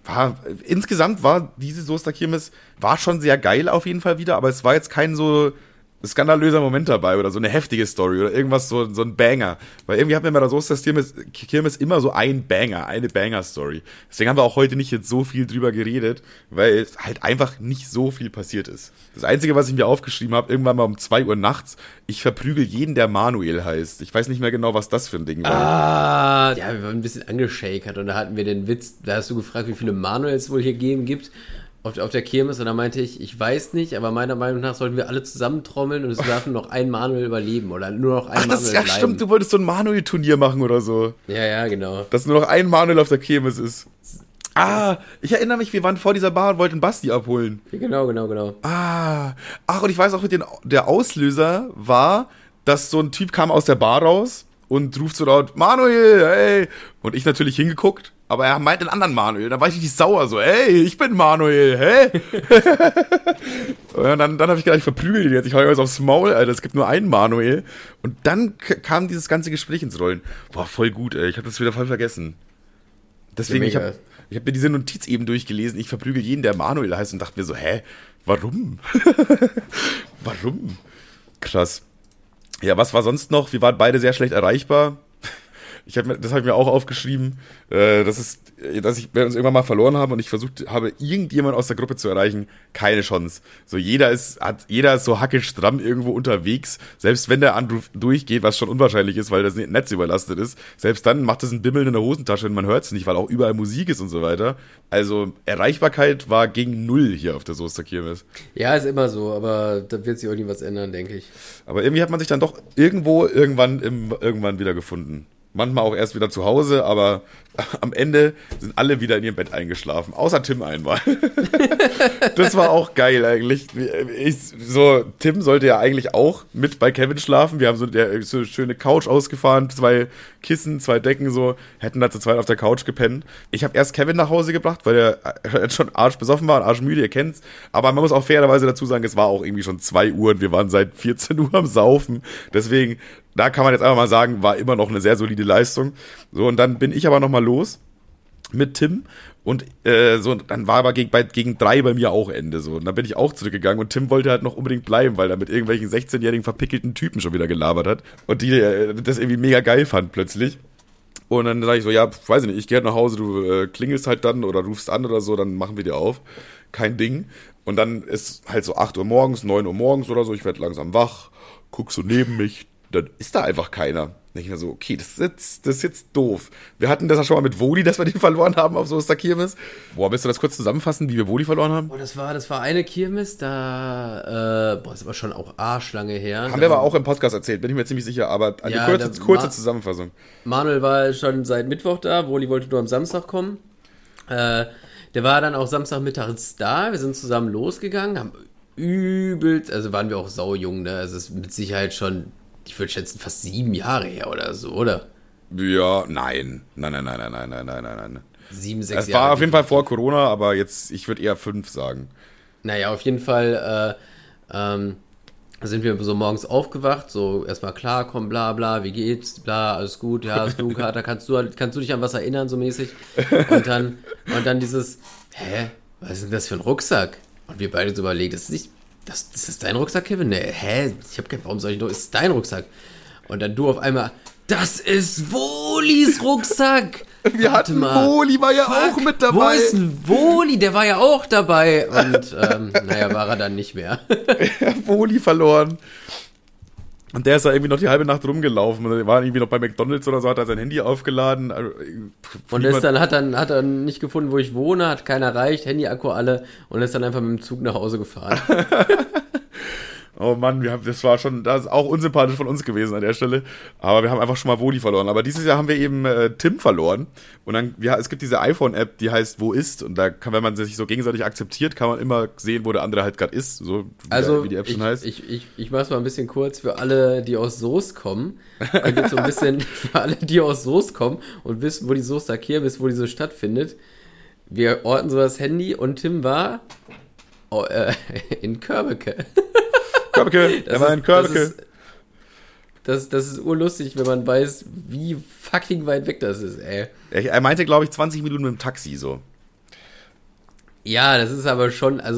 insgesamt war diese Soester Kirmes, war schon sehr geil auf jeden Fall wieder, aber es war jetzt kein so skandalöser Moment dabei oder so eine heftige Story oder irgendwas, so ein Banger. Weil irgendwie hat mir bei der Soester Kirmes immer so ein Banger, eine Banger-Story. Deswegen haben wir auch heute nicht jetzt so viel drüber geredet, weil es halt einfach nicht so viel passiert ist. Das Einzige, was ich mir aufgeschrieben habe, irgendwann mal um 2 Uhr nachts, ich verprügel jeden, der Manuel heißt. Ich weiß nicht mehr genau, was das für ein Ding war. Ja, wir waren ein bisschen angeschakert und da hatten wir den Witz, da hast du gefragt, wie viele Manuels wohl hier gibt. Auf der Kirmes und da meinte ich weiß nicht, aber meiner Meinung nach sollten wir alle zusammentrommeln und es darf nur noch ein Manuel überleben oder nur noch ein Manuel bleiben. Ja, stimmt, du wolltest so ein Manuel-Turnier machen oder so. Ja, genau. Dass nur noch ein Manuel auf der Kirmes ist. Ich erinnere mich, wir waren vor dieser Bar und wollten Basti abholen. Ja, genau. Und ich weiß auch, der Auslöser war, dass so ein Typ kam aus der Bar raus und ruft so laut, Manuel, hey! Und ich natürlich hingeguckt. Aber er meint einen anderen Manuel. Da war ich richtig sauer, so, hey, ich bin Manuel, hä? Und dann habe ich gedacht, ich verprügel den jetzt. Ich hau jetzt aufs Maul, Alter, es gibt nur einen Manuel. Und dann kam dieses ganze Gespräch ins Rollen. Boah, voll gut, ey. Ich habe das wieder voll vergessen. Deswegen, ich hab mir diese Notiz eben durchgelesen. Ich verprügel jeden, der Manuel heißt und dachte mir so, hä? Warum? Warum? Krass. Ja, was war sonst noch? Wir waren beide sehr schlecht erreichbar. Das habe ich mir auch aufgeschrieben, wenn wir uns irgendwann mal verloren haben und ich versucht habe, irgendjemand aus der Gruppe zu erreichen, keine Chance. So, jeder ist so hackelstramm irgendwo unterwegs, selbst wenn der Anruf durchgeht, was schon unwahrscheinlich ist, weil das Netz überlastet ist. Selbst dann macht es ein Bimmeln in der Hosentasche und man hört es nicht, weil auch überall Musik ist und so weiter. Also, Erreichbarkeit war gegen 0 hier auf der Soester Kirmes. Ja, ist immer so, aber da wird sich auch nie was ändern, denke ich. Aber irgendwie hat man sich dann doch irgendwann wieder gefunden. Manchmal auch erst wieder zu Hause, aber am Ende sind alle wieder in ihrem Bett eingeschlafen. Außer Tim einmal. Das war auch geil eigentlich. Tim sollte ja eigentlich auch mit bei Kevin schlafen. Wir haben so eine schöne Couch ausgefahren, 2 Kissen, 2 Decken, so. Hätten da zu zweit auf der Couch gepennt. Ich habe erst Kevin nach Hause gebracht, weil er schon arschbesoffen war und arschmüde, ihr kennt's. Aber man muss auch fairerweise dazu sagen, es war auch irgendwie schon 2 Uhr und wir waren seit 14 Uhr am Saufen. Deswegen, da kann man jetzt einfach mal sagen, war immer noch eine sehr solide Leistung. So, und dann bin ich aber nochmal los mit Tim und dann war aber gegen 3 bei mir auch Ende so. Und dann bin ich auch zurückgegangen und Tim wollte halt noch unbedingt bleiben, weil er mit irgendwelchen 16-jährigen verpickelten Typen schon wieder gelabert hat und die das irgendwie mega geil fand plötzlich. Und dann sage ich so, ja, weiß ich nicht, ich gehe halt nach Hause, du klingelst halt dann oder rufst an oder so, dann machen wir dir auf. Kein Ding. Und dann ist halt so 8 Uhr morgens, 9 Uhr morgens oder so, ich werde langsam wach, guck so neben mich, dann ist da einfach keiner. denke ich mir so, okay, das ist jetzt doof. Wir hatten das ja schon mal mit Woli, dass wir den verloren haben auf so einer Kirmes. Boah, willst du das kurz zusammenfassen, wie wir Woli verloren haben? Oh, das war eine Kirmes, ist aber schon auch arschlange her. Haben wir aber auch im Podcast erzählt, bin ich mir ziemlich sicher, aber eine kurze Zusammenfassung. Manuel war schon seit Mittwoch da, Woli wollte nur am Samstag kommen. Der war dann auch Samstagmittags da, wir sind zusammen losgegangen, haben übelst, also waren wir auch saujung, ne? Also es ist mit Sicherheit schon, ich würde schätzen, fast 7 Jahre her oder so, oder? Ja, nein. 7, 6 Jahre. Es Jahre. war auf jeden Fall vor Corona, aber jetzt, ich würde eher 5 sagen. Naja, auf jeden Fall sind wir so morgens aufgewacht, so erstmal klarkommen, bla bla, wie geht's, bla, alles gut, ja, hast du einen Kater, kannst du dich an was erinnern, so mäßig? Und dann dieses, was ist denn das für ein Rucksack? Und wir beide so überlegt, ist das dein Rucksack, Kevin? Nee, warum soll ich noch, ist dein Rucksack? Und dann du auf einmal, das ist Wolis Rucksack! Wir hatten Woli, war ja auch mit dabei. Wo ist denn Woli? Der war ja auch dabei. Und war er dann nicht mehr. Woli verloren. Und der ist da irgendwie noch die halbe Nacht rumgelaufen. Der war irgendwie noch bei McDonald's oder so, hat er sein Handy aufgeladen. Und hat dann nicht gefunden, wo ich wohne, hat keiner erreicht, Handy-Akku alle und ist dann einfach mit dem Zug nach Hause gefahren. Oh Mann, das ist auch unsympathisch von uns gewesen an der Stelle. Aber wir haben einfach schon mal Woli verloren. Aber dieses Jahr haben wir eben Tim verloren. Und dann, es gibt diese iPhone-App, die heißt Wo ist? Und da wenn man sich so gegenseitig akzeptiert, kann man immer sehen, wo der andere halt gerade ist. So wie die App schon heißt. Ich mach's mal ein bisschen kurz für alle, die aus Soest kommen. Da gibt's so ein bisschen für alle, die aus Soest kommen und wissen, wo die Soester Kirmes, wo die so stattfindet. Wir orten so das Handy und Tim war in Körbeke. Er war in Körbeke. Das ist urlustig, wenn man weiß, wie fucking weit weg das ist, ey. Er meinte, glaube ich, 20 Minuten mit dem Taxi, so. Ja, das ist aber schon, da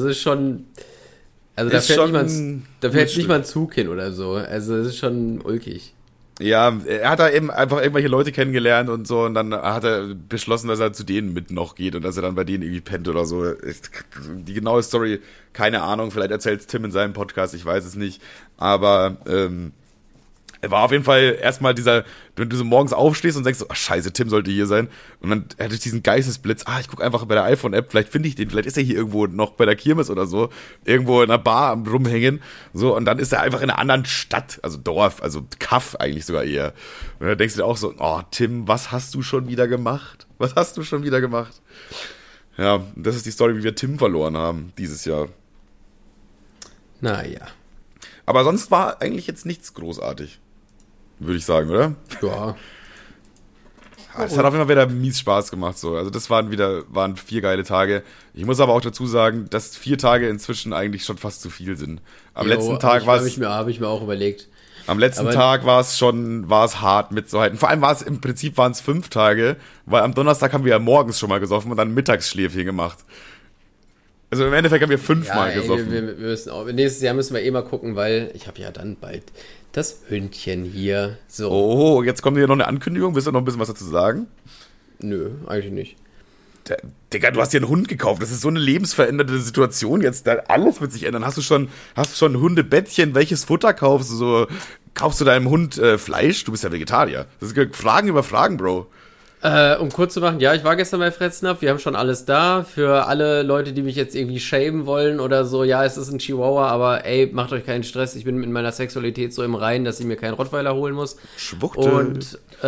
fährt nicht mal ein Zug hin oder so. Also, das ist schon ulkig. Ja, er hat da eben einfach irgendwelche Leute kennengelernt und so und dann hat er beschlossen, dass er zu denen mit noch geht und dass er dann bei denen irgendwie pennt oder so. Die genaue Story, keine Ahnung, vielleicht erzählt Tim in seinem Podcast, ich weiß es nicht, aber er war auf jeden Fall erstmal wenn du so morgens aufstehst und denkst so, ach scheiße, Tim sollte hier sein und dann hatte ich diesen Geistesblitz, ich gucke einfach bei der iPhone-App, vielleicht finde ich den, vielleicht ist er hier irgendwo noch bei der Kirmes oder so, irgendwo in einer Bar am rumhängen, so, und dann ist er einfach in einer anderen Stadt, also Dorf, also Kaff eigentlich sogar eher. Und dann denkst du dir auch so, oh Tim, was hast du schon wieder gemacht? Was hast du schon wieder gemacht? Ja, das ist die Story, wie wir Tim verloren haben dieses Jahr. Naja. Aber sonst war eigentlich jetzt nichts großartig. Würde ich sagen, oder? Ja. Es hat auf jeden Fall wieder mies Spaß gemacht. So. Also das waren 4 geile Tage. Ich muss aber auch dazu sagen, dass 4 Tage inzwischen eigentlich schon fast zu viel sind. Letzten Tag war es... Habe ich mir auch überlegt. Am letzten Tag war es hart mitzuhalten. Vor allem im Prinzip waren es 5 Tage, weil am Donnerstag haben wir ja morgens schon mal gesoffen und dann Mittagsschläfchen gemacht. Also im Endeffekt haben wir 5 Mal gesoffen. Nächstes Jahr müssen wir mal gucken, weil ich habe ja dann bald das Hündchen hier. So. Oh, jetzt kommt hier noch eine Ankündigung. Willst du noch ein bisschen was dazu sagen? Nö, eigentlich nicht. Digga, du hast dir einen Hund gekauft. Das ist so eine lebensveränderte Situation jetzt. Da alles wird sich ändern. Hast du schon ein Hundebettchen? Welches Futter kaufst du so? Kaufst du deinem Hund Fleisch? Du bist ja Vegetarier. Das ist Fragen über Fragen, Bro. Um kurz zu machen, ja, ich war gestern bei Fresnapf, wir haben schon alles da. Für alle Leute, die mich jetzt irgendwie shamen wollen oder so, ja, es ist ein Chihuahua, aber ey, macht euch keinen Stress, ich bin mit meiner Sexualität so im Reinen, dass ich mir keinen Rottweiler holen muss. Schwuchtel.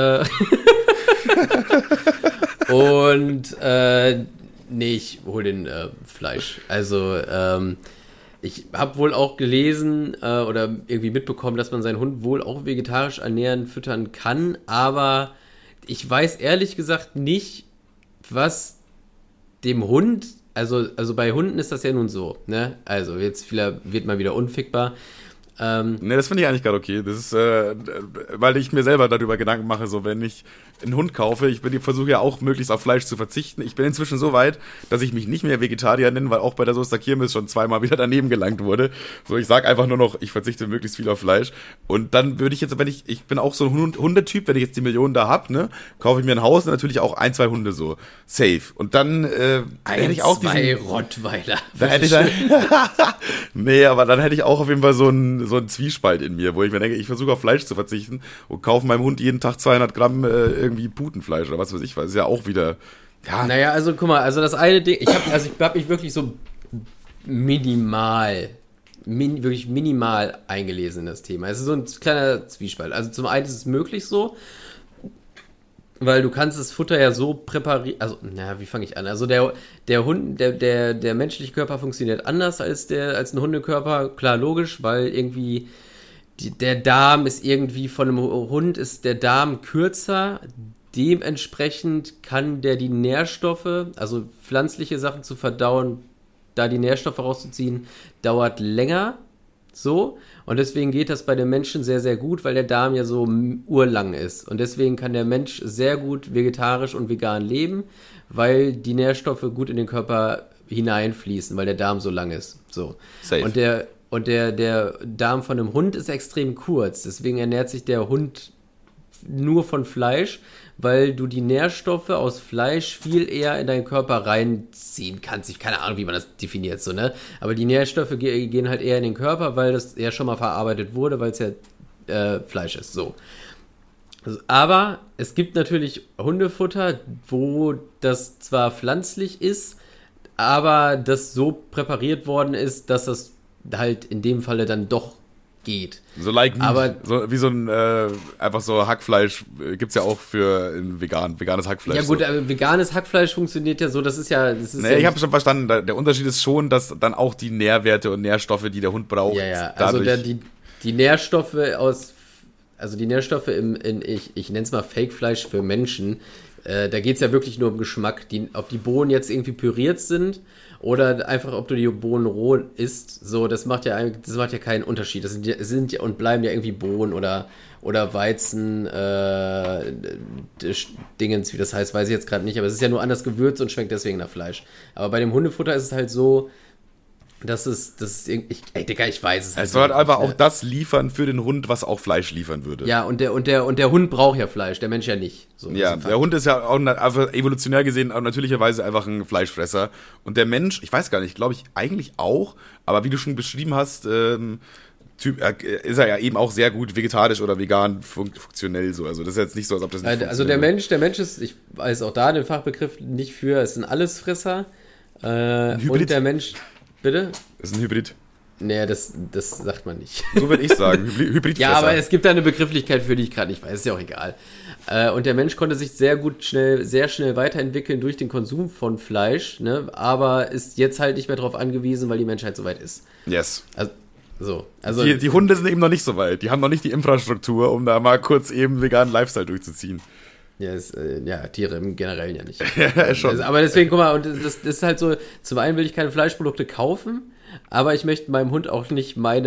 Nee, ich hol den Fleisch. Also, ich habe wohl auch gelesen oder irgendwie mitbekommen, dass man seinen Hund wohl auch vegetarisch ernähren, füttern kann, aber ich weiß ehrlich gesagt nicht, was dem Hund, also bei Hunden ist das ja nun so, ne? Also jetzt wird mal wieder unfickbar. Ne, das finde ich eigentlich gerade okay. Das ist, weil ich mir selber darüber Gedanken mache, so wenn ich einen Hund kaufe, versuche ja auch möglichst auf Fleisch zu verzichten. Ich bin inzwischen so weit, dass ich mich nicht mehr Vegetarier nenne, weil auch bei der Soester Kirmes schon 2-mal wieder daneben gelangt wurde. So, ich sag einfach nur noch, ich verzichte möglichst viel auf Fleisch. Und dann würde ich jetzt, ich bin auch so ein Hundetyp, wenn ich jetzt die Millionen da hab, ne, kaufe ich mir ein Haus und natürlich auch 1, 2 Hunde so. Safe. Und dann, hätte ich auch 2 Rottweiler. Da hätte ich dann, nee, aber dann hätte ich auch auf jeden Fall so ein so ein Zwiespalt in mir, wo ich mir denke, ich versuche auf Fleisch zu verzichten und kaufe meinem Hund jeden Tag 200 Gramm irgendwie Putenfleisch oder was weiß ich was. Ist ja auch wieder, ja. Naja, also guck mal, also das eine Ding, ich hab mich wirklich so wirklich minimal eingelesen in das Thema. Es ist so ein kleiner Zwiespalt. Also zum einen ist es möglich so, weil du kannst das Futter ja so präparieren, also, wie fange ich an? Also der menschliche Körper funktioniert anders als ein Hundekörper, klar, logisch, weil irgendwie der Darm ist irgendwie von einem Hund ist der Darm kürzer, dementsprechend kann der die Nährstoffe, also pflanzliche Sachen zu verdauen, da die Nährstoffe rauszuziehen, dauert länger, so, und deswegen geht das bei den Menschen sehr, sehr gut, weil der Darm ja so urlang ist. Und deswegen kann der Mensch sehr gut vegetarisch und vegan leben, weil die Nährstoffe gut in den Körper hineinfließen, weil der Darm so lang ist. So. Safe. Und der Darm von einem Hund ist extrem kurz. Deswegen ernährt sich der Hund nur von Fleisch, weil du die Nährstoffe aus Fleisch viel eher in deinen Körper reinziehen kannst. Ich keine Ahnung, wie man das definiert, so, ne? Aber die Nährstoffe gehen halt eher in den Körper, weil das ja schon mal verarbeitet wurde, weil es ja Fleisch ist, so. Also, aber es gibt natürlich Hundefutter, wo das zwar pflanzlich ist, aber das so präpariert worden ist, dass das halt in dem Falle dann doch geht. So like meat. Aber so, wie so ein einfach so Hackfleisch gibt's ja auch für veganes Hackfleisch. Ja gut, so. aber veganes Hackfleisch funktioniert ja so, das ist ja... Ich habe schon verstanden, der Unterschied ist schon, dass dann auch die Nährwerte und Nährstoffe, die der Hund braucht, also die Nährstoffe die Nährstoffe ich nenne es mal Fake-Fleisch für Menschen, da geht's ja wirklich nur um Geschmack, ob die Bohnen jetzt irgendwie püriert sind oder einfach, ob du die Bohnen roh isst, so, das macht ja keinen Unterschied. Das sind ja und bleiben ja irgendwie Bohnen oder Weizen, Dingens, wie das heißt, weiß ich jetzt gerade nicht, aber es ist ja nur anders gewürzt und schmeckt deswegen nach Fleisch. Aber bei dem Hundefutter ist es halt so, Digga, ich weiß es halt. Es soll halt einfach auch das liefern für den Hund, was auch Fleisch liefern würde. Ja, und der Hund braucht ja Fleisch, der Mensch ja nicht. So, ja, der Hund ist ja auch einfach evolutionär gesehen auch natürlicherweise einfach ein Fleischfresser. Und der Mensch, ich weiß gar nicht, glaube ich eigentlich auch, aber wie du schon beschrieben hast, ist er ja eben auch sehr gut vegetarisch oder vegan funktionell so. Also das ist jetzt nicht so, als ob das nicht Also der Mensch ist, ich weiß auch da den Fachbegriff nicht für, ist ein Allesfresser. Und der Mensch... Bitte? Das ist ein Hybrid. Nee, das sagt man nicht. So würde ich sagen. Hybridfresser. Ja, aber es gibt da eine Begrifflichkeit für, die ich gerade nicht weiß. Ist ja auch egal. Und der Mensch konnte sich sehr schnell weiterentwickeln durch den Konsum von Fleisch, ne? Aber ist jetzt halt nicht mehr darauf angewiesen, weil die Menschheit so weit ist. Yes. Also die Hunde sind eben noch nicht so weit. Die haben noch nicht die Infrastruktur, um da mal kurz eben veganen Lifestyle durchzuziehen. Ja, Tiere im Generellen ja nicht. Ja, schon. Aber deswegen, guck mal, und das ist halt so, zum einen will ich keine Fleischprodukte kaufen, aber ich möchte meinem Hund auch nicht mein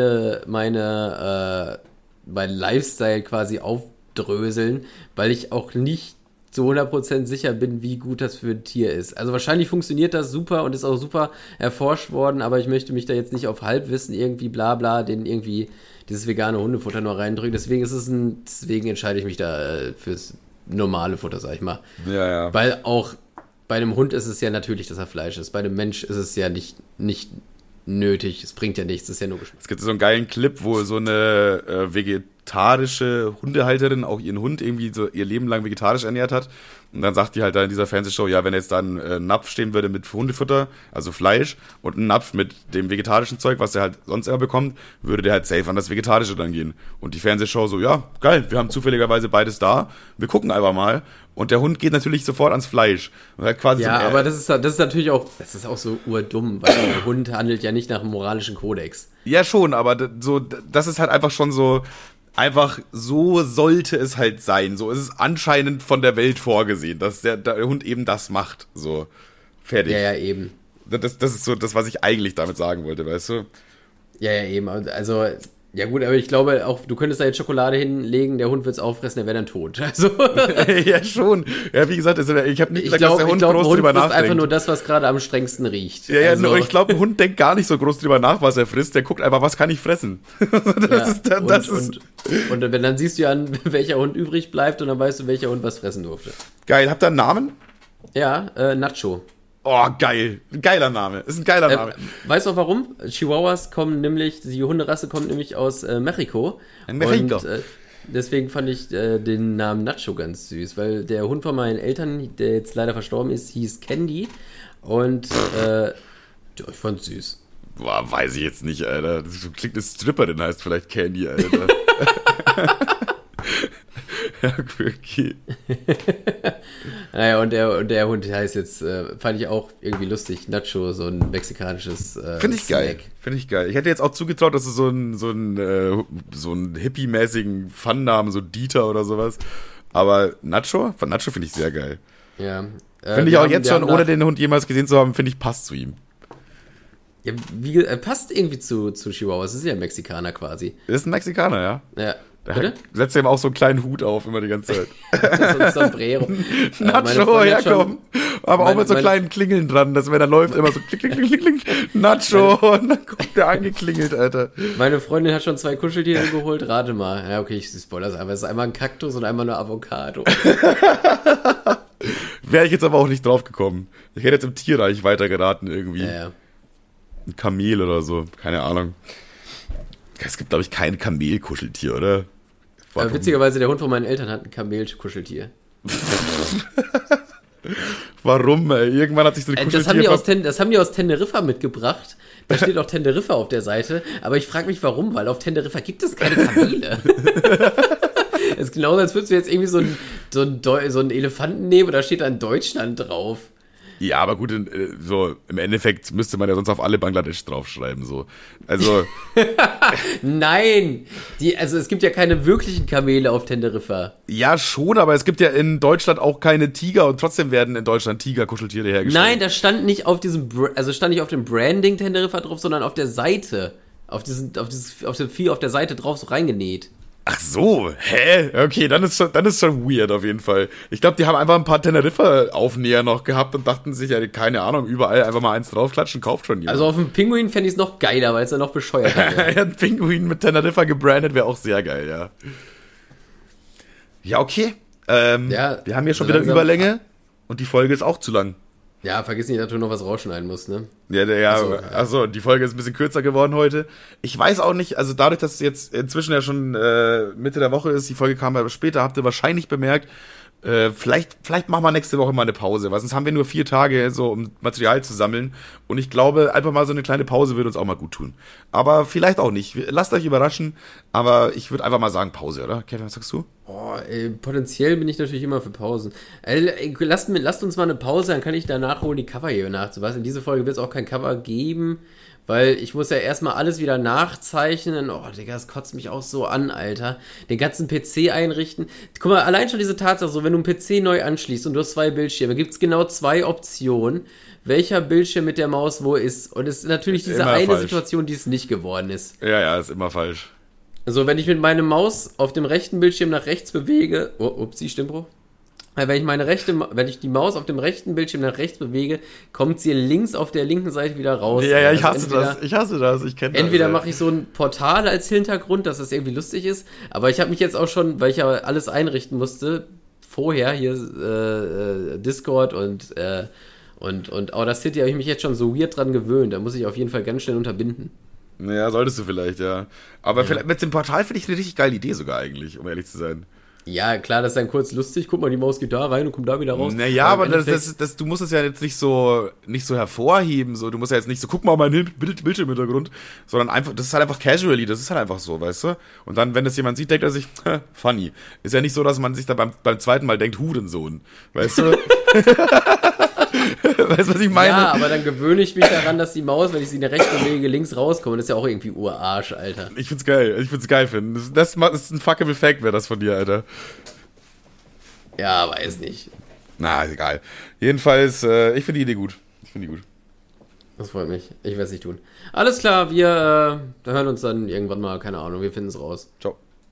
Lifestyle quasi aufdröseln, weil ich auch nicht zu 100% sicher bin, wie gut das für ein Tier ist. Also wahrscheinlich funktioniert das super und ist auch super erforscht worden, aber ich möchte mich da jetzt nicht auf Halbwissen irgendwie bla bla, den irgendwie dieses vegane Hundefutter nur reindrücken. Deswegen entscheide ich mich da fürs normale Futter, sag ich mal. Ja. Weil auch bei einem Hund ist es ja natürlich, dass er Fleisch ist. Bei einem Mensch ist es ja nicht nötig. Es bringt ja nichts, es ist ja nur Geschmack. Es gibt so einen geilen Clip, wo so eine vegetarische Hundehalterin auch ihren Hund irgendwie so ihr Leben lang vegetarisch ernährt hat. Und dann sagt die halt da in dieser Fernsehshow, ja, wenn jetzt da ein Napf stehen würde mit Hundefutter, also Fleisch, und ein Napf mit dem vegetarischen Zeug, was der halt sonst immer bekommt, würde der halt safe an das Vegetarische dann gehen. Und die Fernsehshow so, ja, geil, wir haben zufälligerweise beides da, wir gucken einfach mal. Und der Hund geht natürlich sofort ans Fleisch. Und halt quasi ja, aber das ist natürlich auch, das ist auch so urdumm, weil der Hund handelt ja nicht nach einem moralischen Kodex. Ja, schon, aber das ist halt einfach schon so, einfach so sollte es halt sein. So ist es anscheinend von der Welt vorgesehen, dass der Hund eben das macht. So, fertig. Ja, eben. Das ist so das, was ich eigentlich damit sagen wollte, weißt du? Ja, eben. Also, ja gut, aber ich glaube auch, du könntest da jetzt Schokolade hinlegen, der Hund wird es auffressen, der wäre dann tot. Also ja, schon. Ja, wie gesagt, ich habe nicht gesagt, dass der Hund groß drüber nachdenkt. Das ist einfach nur das, was gerade am strengsten riecht. Ja, also. Ich glaube, ein Hund denkt gar nicht so groß drüber nach, was er frisst. Der guckt einfach, was kann ich fressen? Und dann siehst du ja an, welcher Hund übrig bleibt und dann weißt du, welcher Hund was fressen durfte. Geil. Habt ihr einen Namen? Ja, Nacho. Oh, geil. Ein geiler Name. Ist ein geiler Name. Weißt du auch warum? Chihuahuas kommen nämlich, die Hunderasse kommt nämlich aus Mexiko. In Mexiko. Und deswegen fand ich den Namen Nacho ganz süß, weil der Hund von meinen Eltern, der jetzt leider verstorben ist, hieß Candy. Und ich fand's süß. Boah, weiß ich jetzt nicht, Alter. Das klingt eine Stripperin, heißt vielleicht Candy, Alter. Ja, okay. Naja, und der Hund heißt jetzt, fand ich auch irgendwie lustig, Nacho, so ein mexikanisches Finde ich geil. Finde ich geil. Ich hätte jetzt auch zugetraut, dass es so einen hippie-mäßigen Fun-Namen, so Dieter oder sowas. Aber Nacho finde ich sehr geil. Ja. Finde ich auch jetzt schon, ohne den Hund jemals gesehen zu haben, finde ich, passt zu ihm. Ja, passt irgendwie zu Chihuahua. Es ist ja ein Mexikaner quasi. Ist ein Mexikaner, ja. Ja. Bitte? Setzt ihm auch so einen kleinen Hut auf, immer die ganze Zeit. So ein Sombrero. Nacho, herkommen. Aber auch mit so kleinen Klingeln dran, dass wenn er läuft, immer so klick, klick, klick, klick, klick. Nacho. Und dann kommt der angeklingelt, Alter. Meine Freundin hat schon 2 Kuscheltiere geholt. Rate mal. Ja, okay, ich spoilere es einfach. Es ist einmal ein Kaktus und einmal eine Avocado. Wäre ich jetzt aber auch nicht drauf gekommen. Ich hätte jetzt im Tierreich weitergeraten irgendwie. Ja. Ein Kamel oder so. Keine Ahnung. Es gibt, glaube ich, kein Kamelkuscheltier, oder? Witzigerweise, der Hund von meinen Eltern hat ein Kamelkuscheltier. Warum, ey? Irgendwann hat sich so ein Kuscheltier... Das haben die aus Teneriffa mitgebracht. Da steht auch Teneriffa auf der Seite. Aber ich frage mich, warum, weil auf Teneriffa gibt es keine Kamele. Es ist genauso, als würdest du jetzt irgendwie so einen Elefanten nehmen und da steht dann Deutschland drauf. Ja, aber gut, so im Endeffekt müsste man ja sonst auf alle Bangladesch draufschreiben, so. Also. Nein! Also es gibt ja keine wirklichen Kamele auf Teneriffa. Ja, schon, aber es gibt ja in Deutschland auch keine Tiger und trotzdem werden in Deutschland Tiger-Kuscheltiere hergestellt. Nein, das stand nicht auf stand nicht auf dem Branding Teneriffa drauf, sondern auf der Seite. Auf dem Vieh auf der Seite drauf so reingenäht. Ach so, hä? Okay, dann ist schon weird auf jeden Fall. Ich glaube, die haben einfach ein paar Teneriffa-Aufnäher noch gehabt und dachten sich, ja, keine Ahnung, überall einfach mal eins draufklatschen, kauft schon jemand. Also auf dem Pinguin fände ich es noch geiler, weil es dann noch bescheuert wäre. Ja, ein Pinguin mit Teneriffa gebrandet wäre auch sehr geil, ja. Ja, okay. Wir haben hier schon wieder Überlänge und die Folge ist auch zu lang. Ja, vergiss nicht, dass du noch was rausschneiden musst, ne? Achso, die Folge ist ein bisschen kürzer geworden heute. Ich weiß auch nicht, also dadurch, dass es jetzt inzwischen ja schon Mitte der Woche ist, die Folge kam aber später, habt ihr wahrscheinlich bemerkt, vielleicht machen wir nächste Woche mal eine Pause, weil sonst haben wir nur 4 Tage, so um Material zu sammeln. Und ich glaube, einfach mal so eine kleine Pause würde uns auch mal gut tun. Aber vielleicht auch nicht. Lasst euch überraschen, aber ich würde einfach mal sagen Pause, oder? Kevin, was sagst du? Oh, potenziell bin ich natürlich immer für Pausen. Lasst uns mal eine Pause, dann kann ich danach holen, die Cover hier nachzuweisen. In dieser Folge wird es auch kein Cover geben, weil ich muss ja erstmal alles wieder nachzeichnen. Oh, Digga, das kotzt mich auch so an, Alter. Den ganzen PC einrichten. Guck mal, allein schon diese Tatsache, so wenn du einen PC neu anschließt und du hast 2 Bildschirme, gibt es genau 2 Optionen, welcher Bildschirm mit der Maus wo ist. Und es ist natürlich diese eine falsch. Situation, die es nicht geworden ist. Ja, ist immer falsch. Also, wenn ich mit meiner Maus auf dem rechten Bildschirm nach rechts bewege, Stimmbruch. Wenn ich die Maus auf dem rechten Bildschirm nach rechts bewege, kommt sie links auf der linken Seite wieder raus. Ja, ich hasse das. Ich kenne das. Entweder mache ich so ein Portal als Hintergrund, dass das irgendwie lustig ist, aber ich habe mich jetzt auch schon, weil ich ja alles einrichten musste, vorher hier Discord und Audacity, habe ich mich jetzt schon so weird dran gewöhnt. Da muss ich auf jeden Fall ganz schnell unterbinden. Ja, solltest du vielleicht, ja. Aber vielleicht mit dem Portal finde ich eine richtig geile Idee sogar eigentlich, um ehrlich zu sein. Ja, klar, das ist dann kurz lustig. Guck mal, die Maus geht da rein und kommt da wieder raus. Naja, aber du musst es ja jetzt nicht so hervorheben. So. Du musst ja jetzt nicht so, guck mal mein Bildschirmhintergrund, sondern einfach, das ist halt einfach casually, das ist halt einfach so, weißt du? Und dann, wenn das jemand sieht, denkt er sich, funny. Ist ja nicht so, dass man sich da beim zweiten Mal denkt, Hurensohn, weißt du? Weißt du, was ich meine? Ja, aber dann gewöhne ich mich daran, dass die Maus, wenn ich sie in der rechten bewege, links rauskommt. Das ist ja auch irgendwie Urarsch, Alter. Ich find's geil finden. Das ist ein fuckable Fact, wäre das von dir, Alter. Ja, weiß nicht. Na, ist egal. Jedenfalls, ich finde die Idee gut. Das freut mich. Ich werde es nicht tun. Alles klar, wir hören uns dann irgendwann mal, keine Ahnung, wir finden es raus. Ciao.